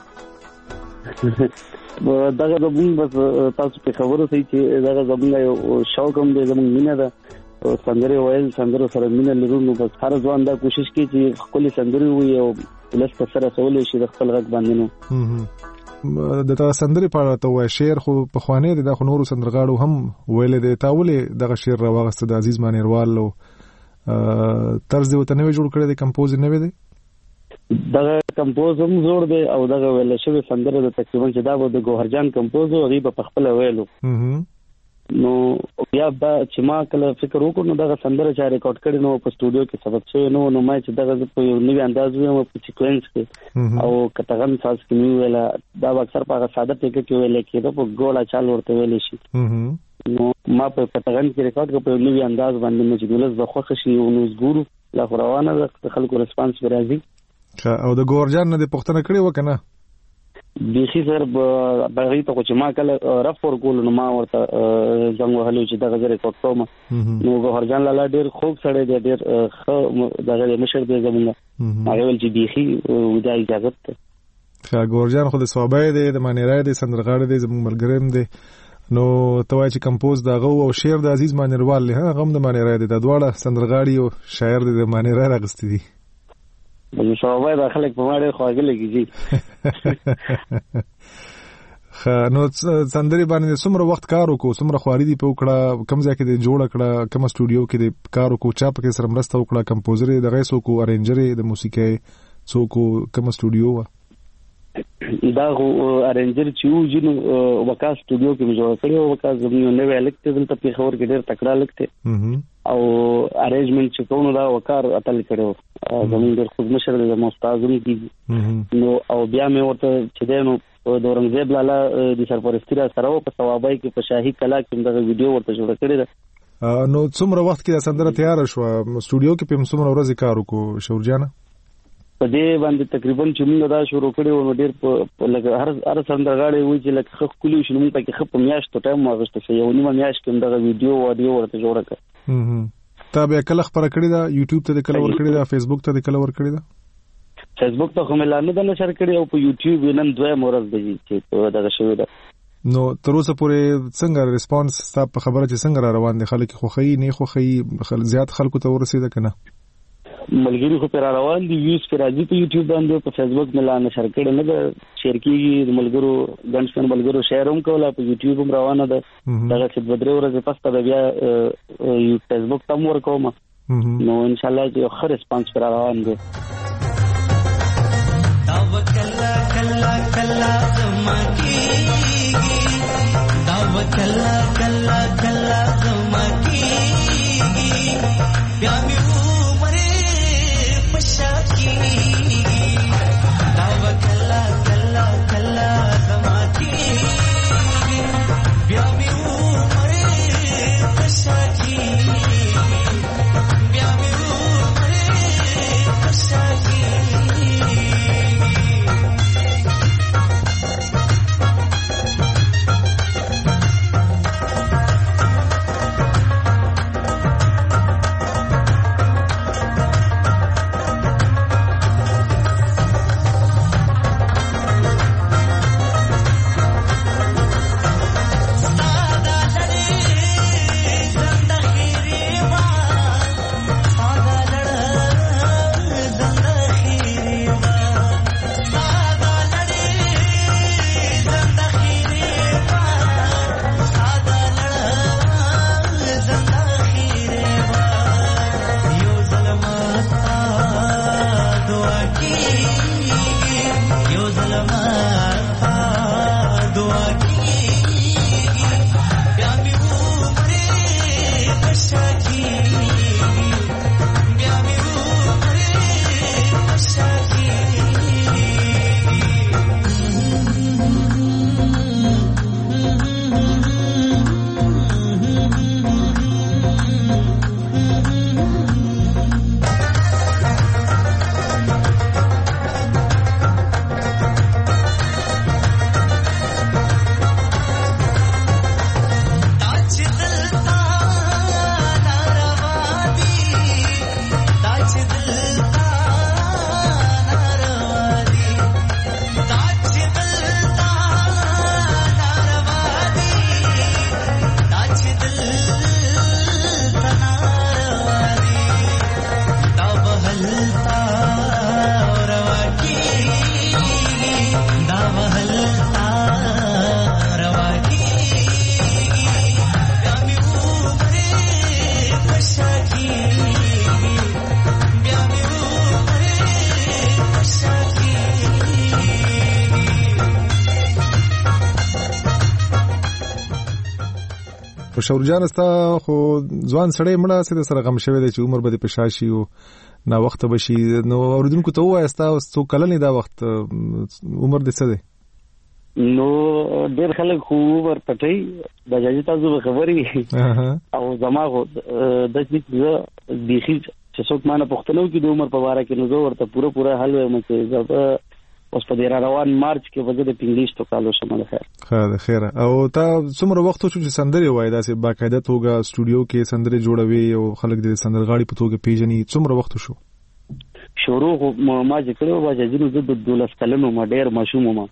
دا زموږ بس تاسو په خبرو سي چې دا زموږ یو شوق هم دی، زموږ مینه ده سندره وایل، سندره سره مینه لرو. نو بس هر ځوان دا کوشش کوي چې خپل سندره وي او ولس سره سوال شي د خپل غږ باندې نو د تا سندري په تو شعر خو په خوانه د خو نورو سندرغاړو هم ویل دي تاولې دغه شعر راوغسته د عزیز مانیروال لو طرز دی وته نوې جوړ کړی دی کمپوز نوې دی دغه کمپوز هم جوړ دی او دغه ویل شوی سندره د تقریبا چې دا د ګوهرجان کمپوز او غیب په خپل ویلو نو بیا دا چې ما کله فکر وکړ نو دغه سندره چې ریکارډ کړي نو په سټوډیو کې سبق شوی نو نو ما چې دغه په یو نوی انداز ویم په سیکوینس کې او کتغن ساز کې نیو ویلا دا اکثر په ساده ټیک کې ویل کېده په ګوړه چال ورته ویل شي نو ما په کتغن کې ریکارډ کړ په نوی انداز باندې مې چې دولس د خوښ شي او نو زګورو لا روانه د خلکو ریسپانس راځي او د ګورجان نه د پښتنه کړي وکنه بیخي سر بغی ته چې ما کله رف ور کول نو ما ورته څنګه وهلو چې دغه ځای کوټ کوم نو ګورجان لاله ډیر خوب سره دی ډیر خو دغه مشر دی زمونږ هغه ول چې بیخي ودا اجازه ته خا ګورجان خو د صوبای دی د مانیرای دی سندرغاړي دی زمونږ ملګریم دی نو توای چې کمپوز دا غو او شعر د عزیز مانیروال له غم د مانیرای دی د دواړه سندرغاړي او شاعر دی د مانیرای راغستی دی بل صوبای د خلک په ماړه خواږه لګیږي خا نو سندري باندې څومره وخت کار وکړو څومره خواري دی په وکړه کوم ځای کې دی جوړ کړه کوم سټوډیو کې دی کار وکړو چا په کې سره مرسته وکړه کمپوزر د غیسو کو ارینجر د موسیقي څوک کوم سټوډیو وا دا خو ارینجر چې و جنو وکا سټوډیو کې جوړ کړی او وکا زموږ نوې الکټیبل ته په خبر کې ډېر تکړه لګته او ارینجمنت چې کوم دا وکار اتل کړو زموږ ډېر خود مشر د مستازم دي نو او بیا مې ورته چې دینو د اورنګزیب لالا د سرپرستی را سره په ثوابای کې په شاهي کلا کې دغه ویډیو ورته جوړ کړی دا نو څومره وخت کې سندره تیار شو سټوډیو کې په څومره ورځې کار وکړو شورجانه په دې باندې تقریبا چې موږ دا شروع کړو نو ډېر په لکه هر هر سندرغاړي وایي چې لکه خو کلی شنو موږ پکې خپ میاشت ټایم واغسته شي یو نیمه میاشت کې دا ویډیو وادیو ورته جوړ کړ هم تا به کله خبر کړی دا یوټیوب ته کله ور کړی دا فیسبوک ته کله ور کړی دا فیسبوک ته کوم اعلان نه نشر کړی او په یوټیوب نن دوه مورز دی چې دا شوی دا نو تر اوسه پورې څنګه ریسپانس ستاسو په خبره چې څنګه را روان دي خلک خوخی نه خوخی زیات خلکو ته ورسېده کنه ملګری خو پر روان دي ویوز پر راځي په یوټیوب باندې په فیسبوک ملان نشر کړي نه دا شیر کیږي د ملګرو ګنشن ملګرو شیر هم کوله په یوټیوب هم روانه ده دا چې بدرې ورځې پسته د بیا یو فیسبوک تم ورکوم نو ان شاء الله چې خو ریسپانس پر روان دي دا وکلا کلا کلا زما کیږي دا وکلا کلا کلا زما کیږي بیا می شعور جان استا خو ځوان سړی مړه سره سره غم شوی دی چې عمر به پښاشي او نا وخت بشي نو اوریدونکو ته وایي استا څو کلنې دا وخت عمر دې څه دی؟ نو ډېر خلک خو ور پټي د جاجي تاسو خبري او زما خو د دې بيخي چې څوک مانه پښتنو کې د عمر په واره کې نو زه ورته پوره پوره حل وایم چې زه اوس په دې روان مارچ کې وځي د پنځه تو کالو شمال خیر خیر خیر او تا څومره وخت شو چې سندري وای دا سه باقاعده توګه سټوډیو کې سندري جوړوي او خلک د سندرغاړي په توګه پیژني څومره وخت شو؟ شروع ما چې کړو واځي چې د دولس کلنو ما ډېر ماشوم ما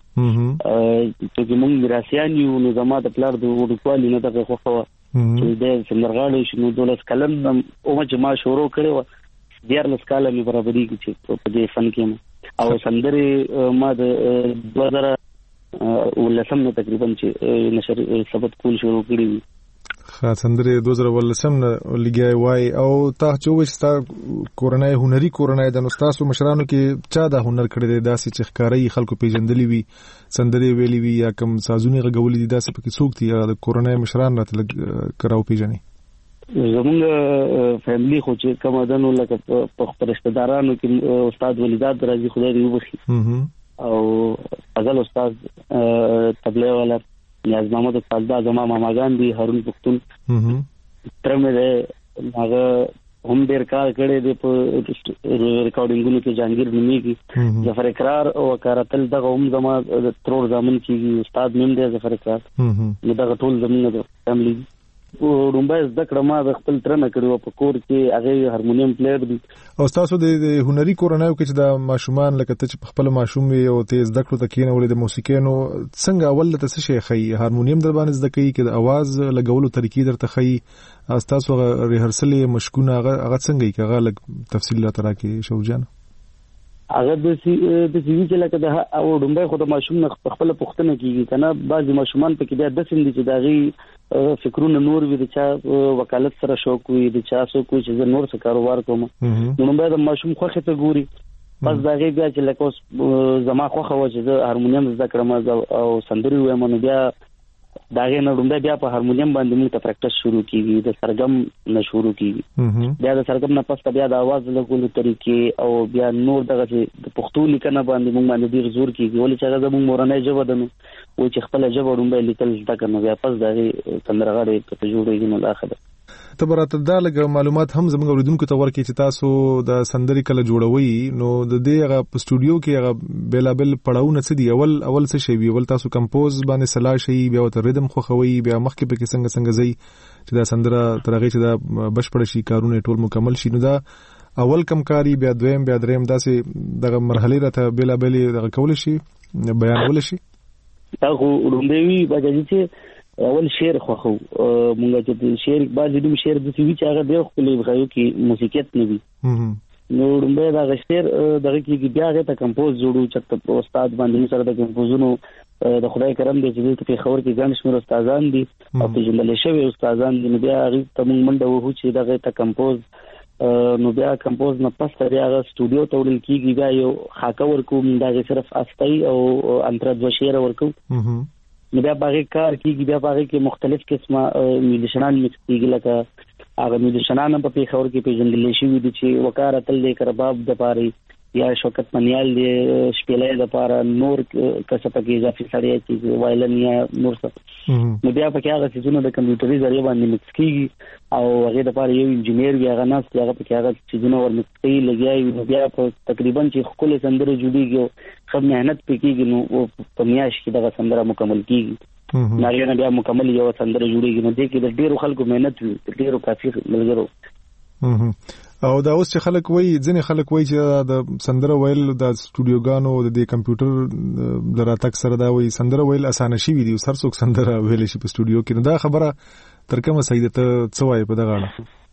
چې موږ میراثیان یو نو زما د پلار د وډکوالي نه دغه خوخه چې د سندرغاړي شنو دولس کلن او چې ما شروع کړو ډېر لس کاله می برابرۍ کې چې په دې فن کې او سندري ما د دوه هزار ولسم نه تقریبا چې نشر ثبت کول شروع کړی خاص سندري دوه هزار ولسم نه لګي وای او تا چې وستا کورنۍ هنري کورنۍ د نوستاسو مشرانو کې چا دا هنر کړی دی داسې چې ښکاري خلکو پیژندلې وي سندري ویلي وي یا کوم سازونه غوولې دي داسې پکې څوک دي د کورنۍ مشران راته کراو پیژني؟ زمونږ فیملی خو چې کوم دنو لکه په خپل رشتہ دارانو کې استاد ولیدات راځي خدای دې وبخي او فضل استاد تبلیغ والا نیاز محمد صالدا زما ماماګان دي هارون پختون ترمه دې هغه هم ډیر کار کړی دی په ریکارډینګونو کې جانګیر نیمه کې ظفر اقرار او کارتل دغه هم زما ترور ځامن کې استاد نیم دی ظفر اقرار نو دغه ټول زمونږ د فیملی رومبای ذکر ما د خپل ترنه کړو په کور کې هغه هارمونیم پلیئر دي او تاسو د هنري کورنۍ کې چې د ماشومان لکه ته چې خپل ماشوم وي او ته ذکر ته کینې ولې د موسیقۍ نو څنګه اول ته څه شي خي هارمونیم در باندې ذکر کې د आवाज لګولو طریقې درته خي تاسو ریهرسل مشکونه هغه څنګه کې هغه لګ تفصیل لا ترا کې شو جان هغه د سی د سی چې لکه د او ډومبه خو د ماشوم نه خپل پښتنه کیږي کنه بعضی ماشومان په کې بیا د سندې چې داغي فکرونه نور وي د چا وکالت سره شوق وي د چا سو کوی چې نور څه کاروبار کوم نو نو د ماشوم خوخه ته ګوري بس داغي بیا چې لکه زما خوخه و چې هارمونیم زده کړم او سندري وایم نو بیا داغه نه ډومبه بیا په هارمونیم باندې موږ ته پریکټیس شروع کیږي د سرګم نه شروع کیږي بیا د سرګم نه پس بیا د आवाज لګولو طریقې او بیا نور دغه د پښتو لیکنه باندې موږ باندې ډیر زور کیږي ولې چې هغه موږ مورنۍ ژبه ده نو و چې خپل ژبه ډومبه لیکل زده کړم بیا پس دغه سندرغاړي په جوړېږي نو اخر ته براته دا لګ معلومات هم زموږ اوریدونکو ته ورکړي چې تاسو د سندري کله جوړوي نو د دې هغه په سټوډیو کې هغه بیلابل پړاوونه څه دي اول اول څه شی وی اول تاسو کمپوز باندې سلا شي بیا ته ریدم خو خوي بیا مخکې په کې څنګه څنګه زی چې دا سندره ترغه چې دا بشپړ شي کارونه ټول مکمل شي نو دا اول کمکاری بیا دویم بیا دریم داسې دغه مرحله راته بیلابل دغه کول شي بیانول شي دا خو رومبوي باندې چې اول شعر خوخو مونږ چې شعر بعضې دوم شعر د سوي چې هغه ډېر ښکلی وښایو کې موسیقیت نه وي نو ډومبی دغه شعر دغه کې بیا هغې ته کمپوز جوړو چې استاد باندې سره د کمپوزونو د خدای کرم دی چې دلته پېښور کې ګڼ شمېر استادان دي او پېژندلی شوي استادان دي نو بیا هغې ته مونږ منډه وهو چې دغې ته کمپوز نو بیا کمپوز نه پس ته بیا هغه سټوډیو ته وړل کېږي بیا یو خاکه ورکو د هغې صرف استایي او انتره دوه شعره ورکو نو بیا باغې کار کېږي بیا باغې کې مختلف قسمه میوزیشنان مکس کېږي لکه هغه میوزیشنان په پېښور کې پېژندلی شوي دي چې وقار اتل دی کرباب دپاره یا شوکت منیال دی شپېلی دپاره نور کسه پکې اضافي سړی چې وایلن یا نور څه نو بیا پکې هغه څیزونه د کمپیوټري ذریعه باندې مکس کېږي او هغې دپاره یو انجینیر وي هغه ناست هغه پکې هغه څیزونه ور مکس کوي لګیا وي نو بیا په تقریبا چې ښکلې سندرې جوړېږي او ښه محنت پې کېږي نو په میاشت کې دغه سندره مکمل کېږي ناغې نه بیا مکمل یوه سندره جوړېږي نو دې کې د ډېرو خلکو محنت وي د ډېرو کافي ملګرو او دا اوس چې خلک وایي ځینې خلک وایي چې د سندره ویل د سټوډیوګانو د دې کمپیوټر د راتګ سره دا وایي سندره ویل اسانه شوي دي اوس هر څوک سندره ویلی شي په سټوډیو کې نو دا خبره تر کومه صحیح ده ته څه وایې په دغه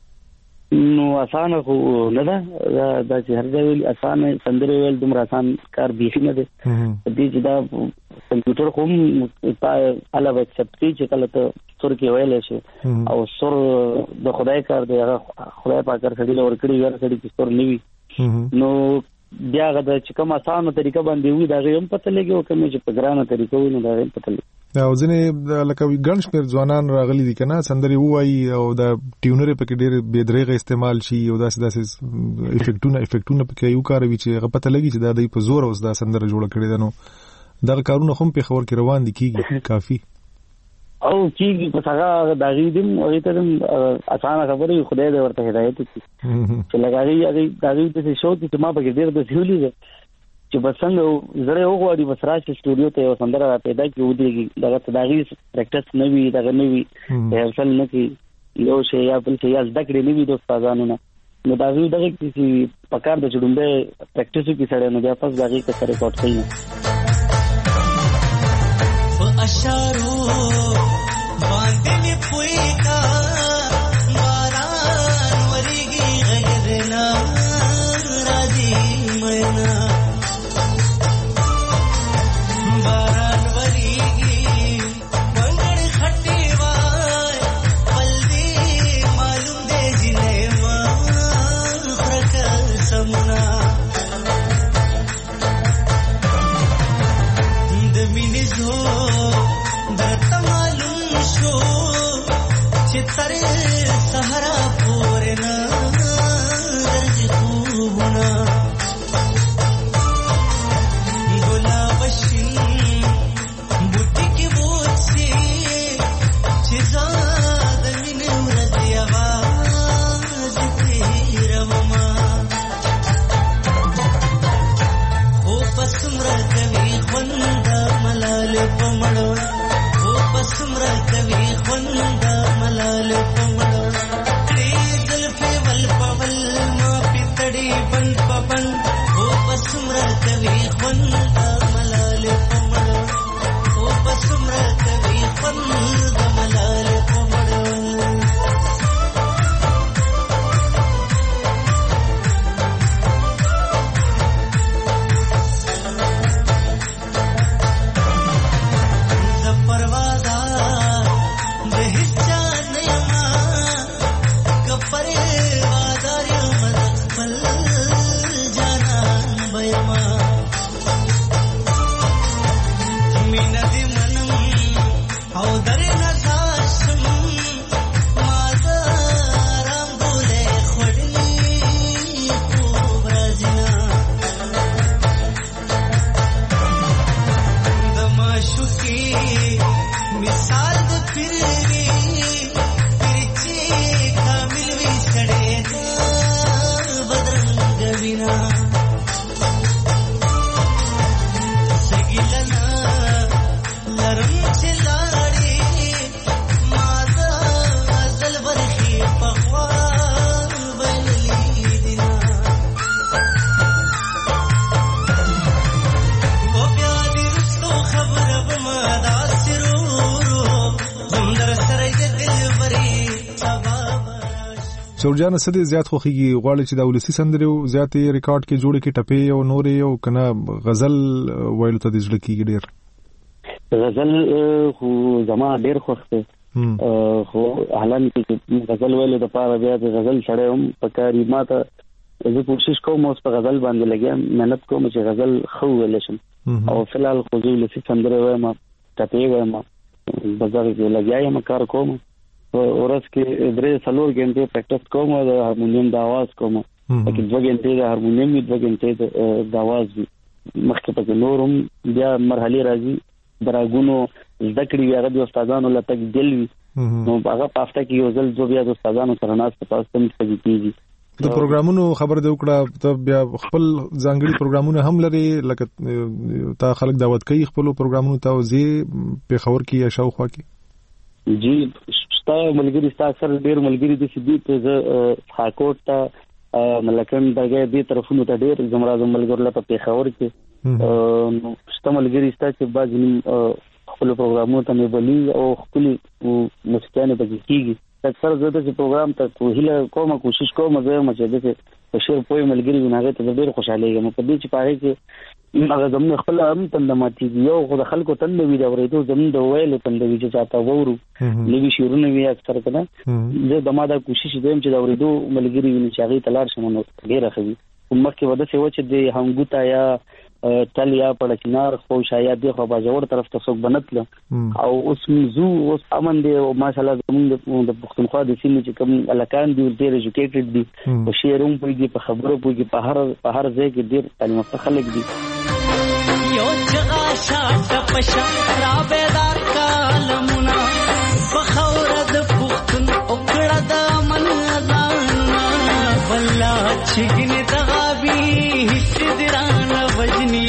اړه نو اسانه خو نه ده دا چې هر ځای ویل اسانه سندره ویل دومره اسان کار بیخي نه دی دې چې دا کمپیوټر خو هم الګ اکسپټ کوي چې کله ته سر کې ویلی شي او سر د خدای کار دی هغه خدای پاک سړي له ورکړي هر سړي چې سر نه وي نو بیا هغه د چې کوم اسانه طریقه باندې وي د هغې هم پته لګي او کومې چې په ګرانه طریقه وي نو د هغې هم پته لګي او ځنه لکه ګڼ شمېر ځوانان راغلي دي کنه سندري وایي او د ټیونر په کې ډېر بېدریغه استعمال شي او داسې داسې افیکټونه افیکټونه په کې یو کاروي چې غپته لګي چې دا د په زور اوس دا سندره جوړه کړې ده. نو دا کارونه هم په خبر کې روان دي کیږي کافي او کیږي په څنګه دا غیدم او ته اسانه خبرې خدای دې ورته هدایت کړي چې لګاري هغه دا غي د شو چې ما په کې ډېر د سیولې ده چې بسنګ زړه وغواړي بس راشي سټوډیو ته سندره پیدا کړي ودیږي دا ته دا غي پریکټس نه وي دا نه وي ریهرسل نه کی یو شی یا بل شی یا ذکر نه وي د استادانو نه نو دا غي دغه چې پکار د چډومبه پریکټس کی سره نه بیا پس دا غي ته ریکارډ کړي اشارو باندې پوي کا باران وريږي غږدنا راځي منا باران وريږي منګړ خټي وای بلدي معلوم دې جنې ما خرک سمنا د مینې زو सहारा पूरना दर्ज खूबना गुलाबशी बुटी की बूट से चिजाद मिन रज़ी आवाज तेरा ममा हो पसमरा कभी खुंदा मलाल पमड़ो हो पसमरा कभी खुंदा मलाल पमड़ो पवन ओ पसमरा कवि खुंदा मलाल पमड़ो ओ पसमरा कवि खुंदा मलाल पमड़ो जपरवादा बेहिच्चा नयमा कपरे شورجان سده زیات خوخیږي غواړي چې د ولسی سندرو زیاتې ریکارډ کې جوړ کې ټپې او نورې او کنه غزل ویلو ته د ځل کې ډېر غزل خو زما ډېر خوښ دی خو حالان کې غزل ویلو د پاره بیا د غزل سره هم پکاري ماته زه کوشش کوم اوس په غزل باندې لګیم مهنت کوم چې غزل خو ویل شم او فلحال خو زه ولسی سندره وایم ټپې وایم بازار کې لګیایم کار کوم ورځ کې درې څلور غنټې پریکټس کوم د هارمونیم د आवाज کوم پکې دوه غنټې د هارمونیم دوه غنټې د आवाज مخکې پکې نورم بیا مرحله راځي دراګونو ذکر وی هغه د استادانو لته دلوي نو هغه په هفته کې یو ځل جو بیا د استادانو سره ناس په تاسو ته کېږي د پروګرامونو خبر دی وکړه ته بیا خپل ځانګړي پروګرامونه هم لري لکه تا خلک دعوت کوي خپل پروګرامونو ته زی په خبر کې یا شاوخوا کې جی ستا ملګری ستا اکثر ډیر ملګری د سیدی ته ز خاکوټ ته ملکن دغه دې طرفونو ته ډیر زمرا زملګر له په خبر کې نو ستا ملګری ستا چې باز خپل پروګرامونو ته مبلي او خپل مسکانه پکې کیږي اکثر زه د پروګرام ته کوهله کومه کوشش کوم زه مچې د شیر پوي ملګری وناغه ته ډیر خوشاله یم په دې چې پاره کې هغه زموږ خپل هم تندماتي یو خو د خلکو تندوي دا ورېدو زموږ د ویلو تندوي چې چاته وورو لوي شیرونه وی اکثر کنه زه د ما دا کوشش دیم چې دا ورېدو ملګری ویني چې هغه تلار شمنو ډیر اخوي مخکې ودا څه و چې د هنګوتا یا تل یا پړچنار خو شاید دی خو باجوړ طرف ته څوک بنتله او اوس زو اوس امن دی او ماشاءالله زموږ د پښتونخوا د سیمې چې کوم الکان دي ډېر ایجوکیټډ دي په شعرونو پوهیږي په خبرو پوهیږي په هر په هر ځای کې ډېر تعلیم یافته خلک دي یو چغا شاته پشا را بیدار کالمونه بخوره د پښتون وکړه د من ځانا والله چې ګنې دغابي هیڅ درانه وجني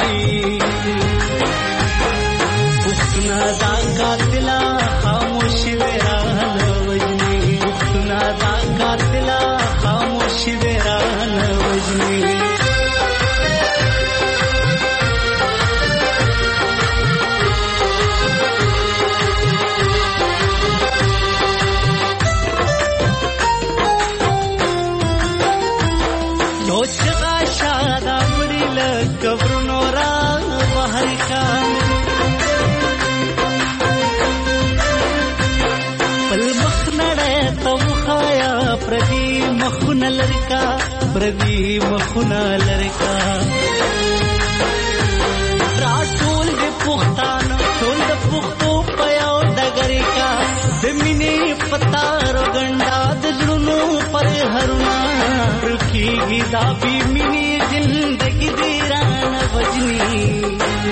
پښتون دا قاتلا خاموش ورانه وجني پښتون دا قاتلا خاموش ورانه وجني کبرونو را بهر کان پل مخنړه توخایا پردي مخونه لرکا پردي مخونه لرکا را ټول د پښتانه ټول د پښتو پیاو دګریکا د مینې پتار غنډا د زړونو پر هرنا رکیږي دا بي مینې زندگی دی وجنی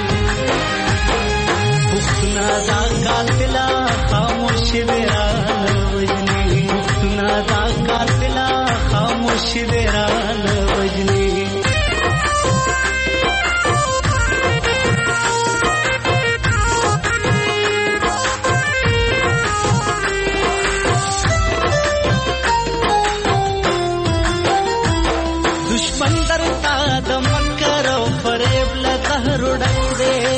پښتون دا قاتلا خاموش ورانه وجنی پښتون دا قاتلا خاموش ورانه وجنی دشمن درتا د مکر او فریب له قهر ډک دی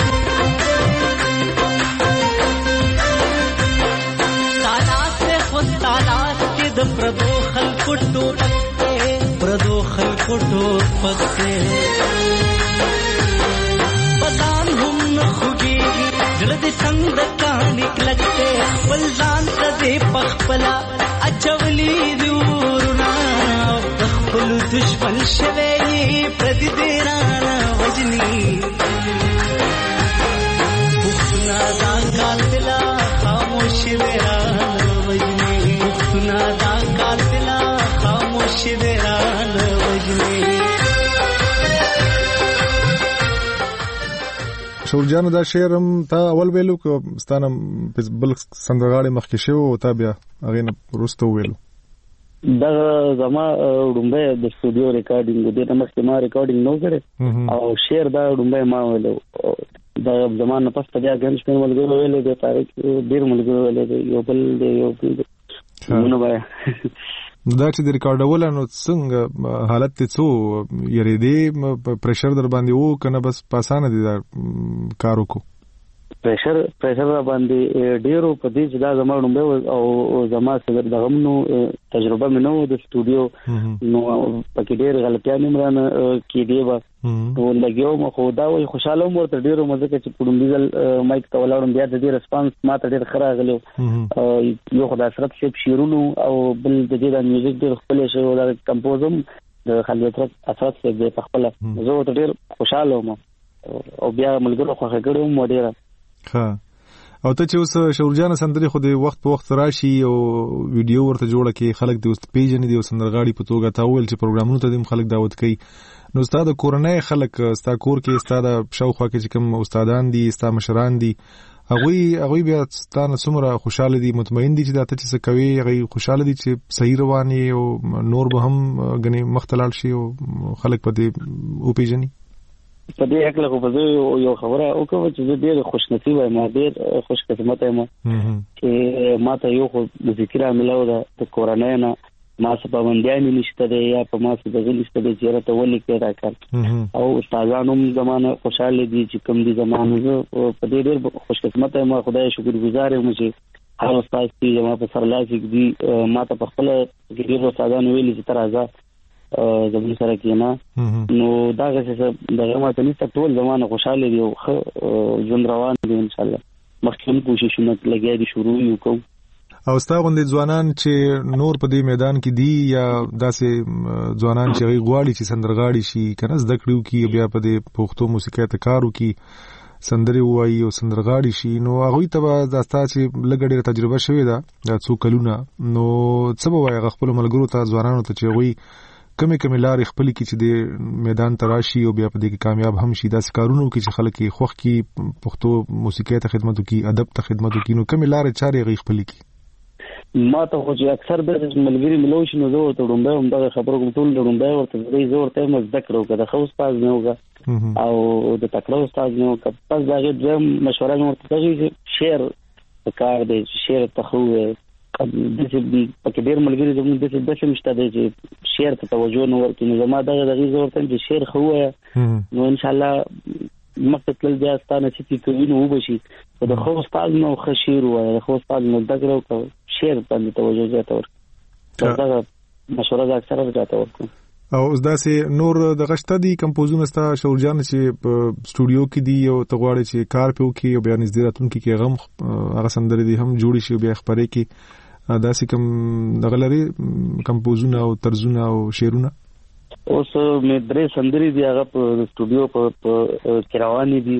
تالات ته خو تالات کې د پردو خلکو ټوپک دی پردو خلکو ټوپک دی بزان هم نه خوږېږي زړه دې څنګه د کاڼي کلک دی خپل ځان ته دې پخپله اچولي دي ورونه خپل دشمن شوی پردي دیرانه وجني پښتون دا قاتلا خاموش ورانه وجني پښتون دا قاتلا خاموش ورانه وجني شورجان دا شعرم تا اول ویلو کو ستانم بل سندرغاړي مخکې شو او تا بیا هغه نه ورسته ویلو دا زما ډومبه د سټوډیو ریکارډینګ د دې مخکې ما ریکارډینګ نو کړی او شعر دا ډومبه ما ویلو دا زمانه پس ته بیا ګنج په ملګرو ویلو د تاریخ ډیر ملګرو ویلو یو بل دی یو بل نو بیا دا چې د ریکارډول نو څنګه حالت ته څو یری دی پرشر در باندې وو کنه بس پاسانه دي دا کارو کو پریشر پریشر باندې ډیرو په دې چې دا زما نومبه او زما څنګه د غمنو تجربه مې نو د سټوډیو نو پکې ډیر غلطیاں عمران کې دی وا نو لګیو مو خدا وي خوشاله مو ته ډیرو مزه کې چې پډم ډیزل مایک ته ولاړم بیا د دې ریسپانس ما ته ډیر خره غلو یو خدای سره چې شیرونو او بل د دې د میوزیک ډیر خپل شو دا کمپوزم د خلیت اساس کې د خپل زه ته ډیر خوشاله وم او بیا ملګرو خو هغه مو ډیر ها او ته چې اوس شورجان سندري خو د وخت په وخت راشي او ویډیو ورته جوړه کې خلک د اوس پیجن دي او سندرغاړي په توګه تاول چې پروګرامونو ته د خلک دعوت کوي نو استاد کورنۍ خلک ستا کور کې استاد شاوخوا کې کوم استادان دي ستا مشران دي هغه هغه بیا ستانه څومره خوشاله دي مطمئن دي چې دا ته څه کوي هغه خوشاله دي چې صحیح رواني او نور به هم غني مختلال شي او خلک په دې او پیجني په دې اکل خو په یو خبره او کوم چې ډېر خوش نصیب یم ډېر خوش قسمت یم چې ما ته یو خو ذکر ملاو د کورنۍ نه ما څه پابندیان نشته دی یا په ما څه د غلیسته د چیرته ولې کې راکړ او استادانو زمانه خوشاله دي چې کوم دي زمانه په دې ډېر خوش قسمت یم خدای شکر گزار یم چې هر استاد چې ما په سرلاسي دي ما ته په خپل ډېر استادانو ویلي چې تر ازه زموږ سره کېنا نو دا څه دغه ماته نشته ټول زمانه خوشاله دي او ژوند روان دي ان شاء الله مخکې کوششونه لګیا دي شروع یو کوم او ستا غوندې ځوانان چې نور په دې میدان کې دي یا داسې ځوانان چې هغوی غواړي چې سندرغاړي شي کنه زده کړي وکړي بیا په دې پښتو موسیقۍ ته کار وکړي سندرې ووایي او سندرغاړي شي نو هغوی ته به دا ستا چې لږه ډېره تجربه شوې ده دا څو کلونه نو څه به وایي هغه خپلو ملګرو ته ځوانانو ته چې هغوی کمې کمې لارې خپلې کړي چې د میدان ته راشي او بیا په دې کې کامیاب هم شي داسې کارونه وکړي چې خلک یې خوښ کړي پښتو موسیقۍ ته خدمت وکړي ادب ته خدمت وکړي نو کمې لارې چارې هغوی خپلې کړي ما ته خو چې اکثر د ملګري ملو شي نو زه ورته ډومبی هم دغه خبرو کوم ټول ډومبی ورته زه زه ورته یم زده کړه وکړه د ښه استاد مې وکړه او د تکړه استاد مې وکړه پس د هغې دویم مشوره مې ورته کړې چې شعر پکار دی چې شعر ته ښه ووایې داسې پکې ډېر ملګري زموږ داسې داسې هم شته دی چې شعر ته توجه نه ورکړي نو زما دغه د هغې زه ورته یم چې شعر ښه ووایه نو انشاءالله مخکې تلل بیا ستا نصیب کې کوي نو وبه شي خو د ښه استاد نه ښه شعر ووایه د ښه استاد نه زده کړه وکړه شعر باندې توجه زیاته ورکړه دغه مشوره زه اکثره زیاته ورکړم او اوس داسې نور دغه شته دي کمپوزونه ستا شعور جان چې په سټوډیو کې دي او ته غواړې چې کار پې وکړي او بیا نږدې راتلونکي کې هغه هم هغه سندرې دي هم جوړې شي او بیا خپرې کړي داسې کوم دغه لري کمپوزونه او طرزونه او شعرونه اوس مې درې سندرې دي هغه په سټوډیو په کې روانې دي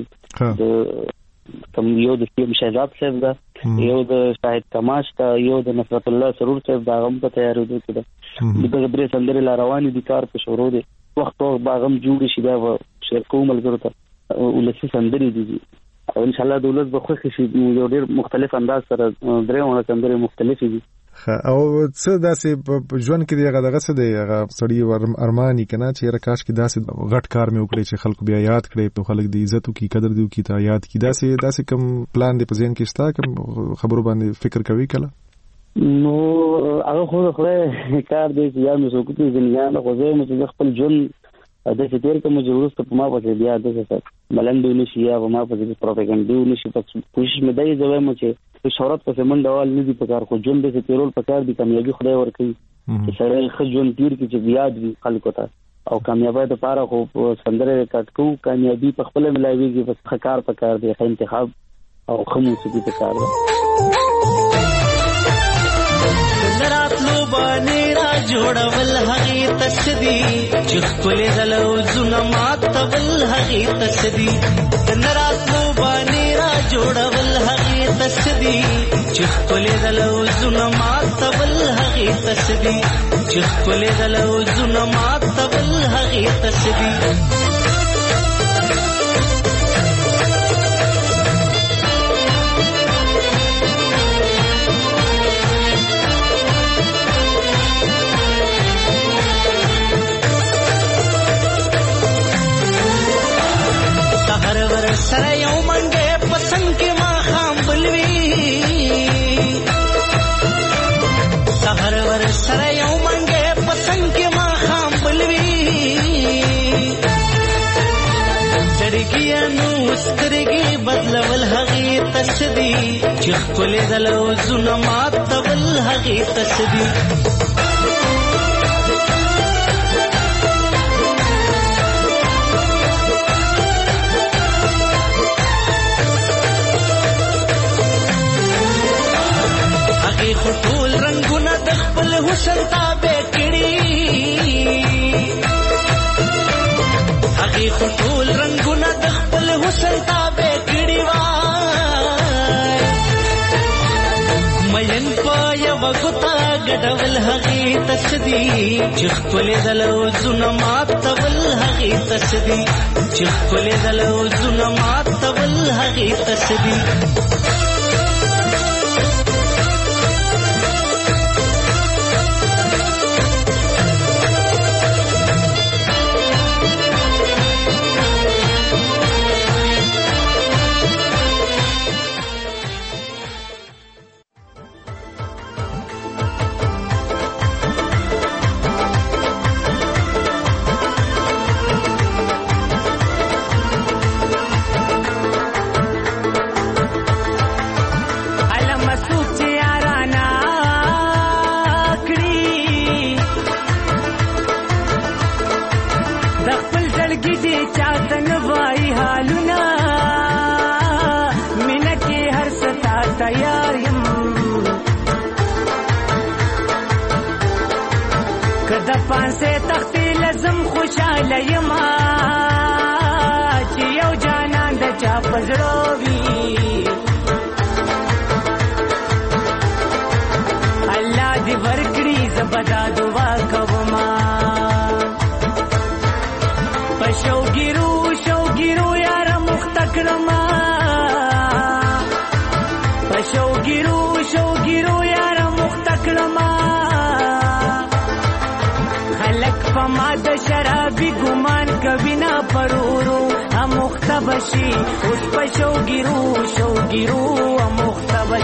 د کوم یو د سیم شهزاد صاحب ده یو د شاهد کماش ده یو د نصرت الله سرور صاحب ده هغه هم په تیارېدو کې ده دغه درې سندرې لا روانې دي کار په شروع دی وخت وخت به هغه هم جوړې شي بیا به شعر کوو ملګرو ته ولسي سندرې دي او انشاءالله د ولس به خوښې شي یو ډېر مختلف انداز سره درې وړه سندرې مختلفې دي او څه داسې په ژوند کې دی هغه دغه څه دی هغه سړي ارماني که نه چې یاره کاش کې داسې غټ کار مې وکړی چې خلکو بیا یاد کړی په خلک د عزت وکړي قدر دې وکړي ته یاد کړي داسې داسې کوم پلان دی په ذهن کې شته کوم خبرو باندې فکر کوي کله نو هغه خو د خدای کار دی چې یا مې څوک دې زندګیانه خو زه یم چې خپل ژوند داسې تېر کړم چې وروسته په ما پسې بیا داسې ملنډې ونشي یا په ما پسې پروپاګنډې ونشي پس کوشش مې دی زه وایم چې په شهرت پسې منډه وال نه دي پکار خو ژوند داسې تېرول پکار دي کامیابي خدای ورکوي چې سړی ښه ژوند تېر کړي چې یاد وي خلکو ته او کامیابۍ دپاره خو سندرې ریکارډ کوو کامیابي په خپله ملاویږي بس ښه کار پکار دی ښه انتخاب او ښه موسیقي پکار ده راتلو باندې را جوړول هغې تسدي چې ښکلې دلو زونه ماتول هغې تسدي د راتلو باندې را جوړول هغې تسدي چې ښکلې دلو زونه ماتول هغې تسدي چې ښکلې دلو زونه ماتول هغې تسدي سره یو منګه پسند کې ما خام بلوي سحر ور سره یو منګه پسند کې ما خام بلوي سړګي نو سترګي بدلول هغه تسدي چې خپل دلو زونه ماتول هغه تسدي ټول رنگونه د خپل حسن تابع کړي هغه ټول رنگونه د خپل حسن تابع کړي وای مین پای وغتا ګډول هغه تسدي چې خپل دلو زونه ماتول هغه تسدي چې خپل دلو زونه ماتول هغه تسدي پانسه تختی لزم خوشاله یما چې یو جانان د چا پزړو وی الله دې ورکړي زبدا دعا کوما پښو ګیرو شو ګیرو یار مختکړما پښو ګیرو شو ګیرو یار مختکړما خلق پما د شرابي ګمان کوي نه پرورو هم مختبشي اوس پښو ګیرو شو ګیرو هم مختب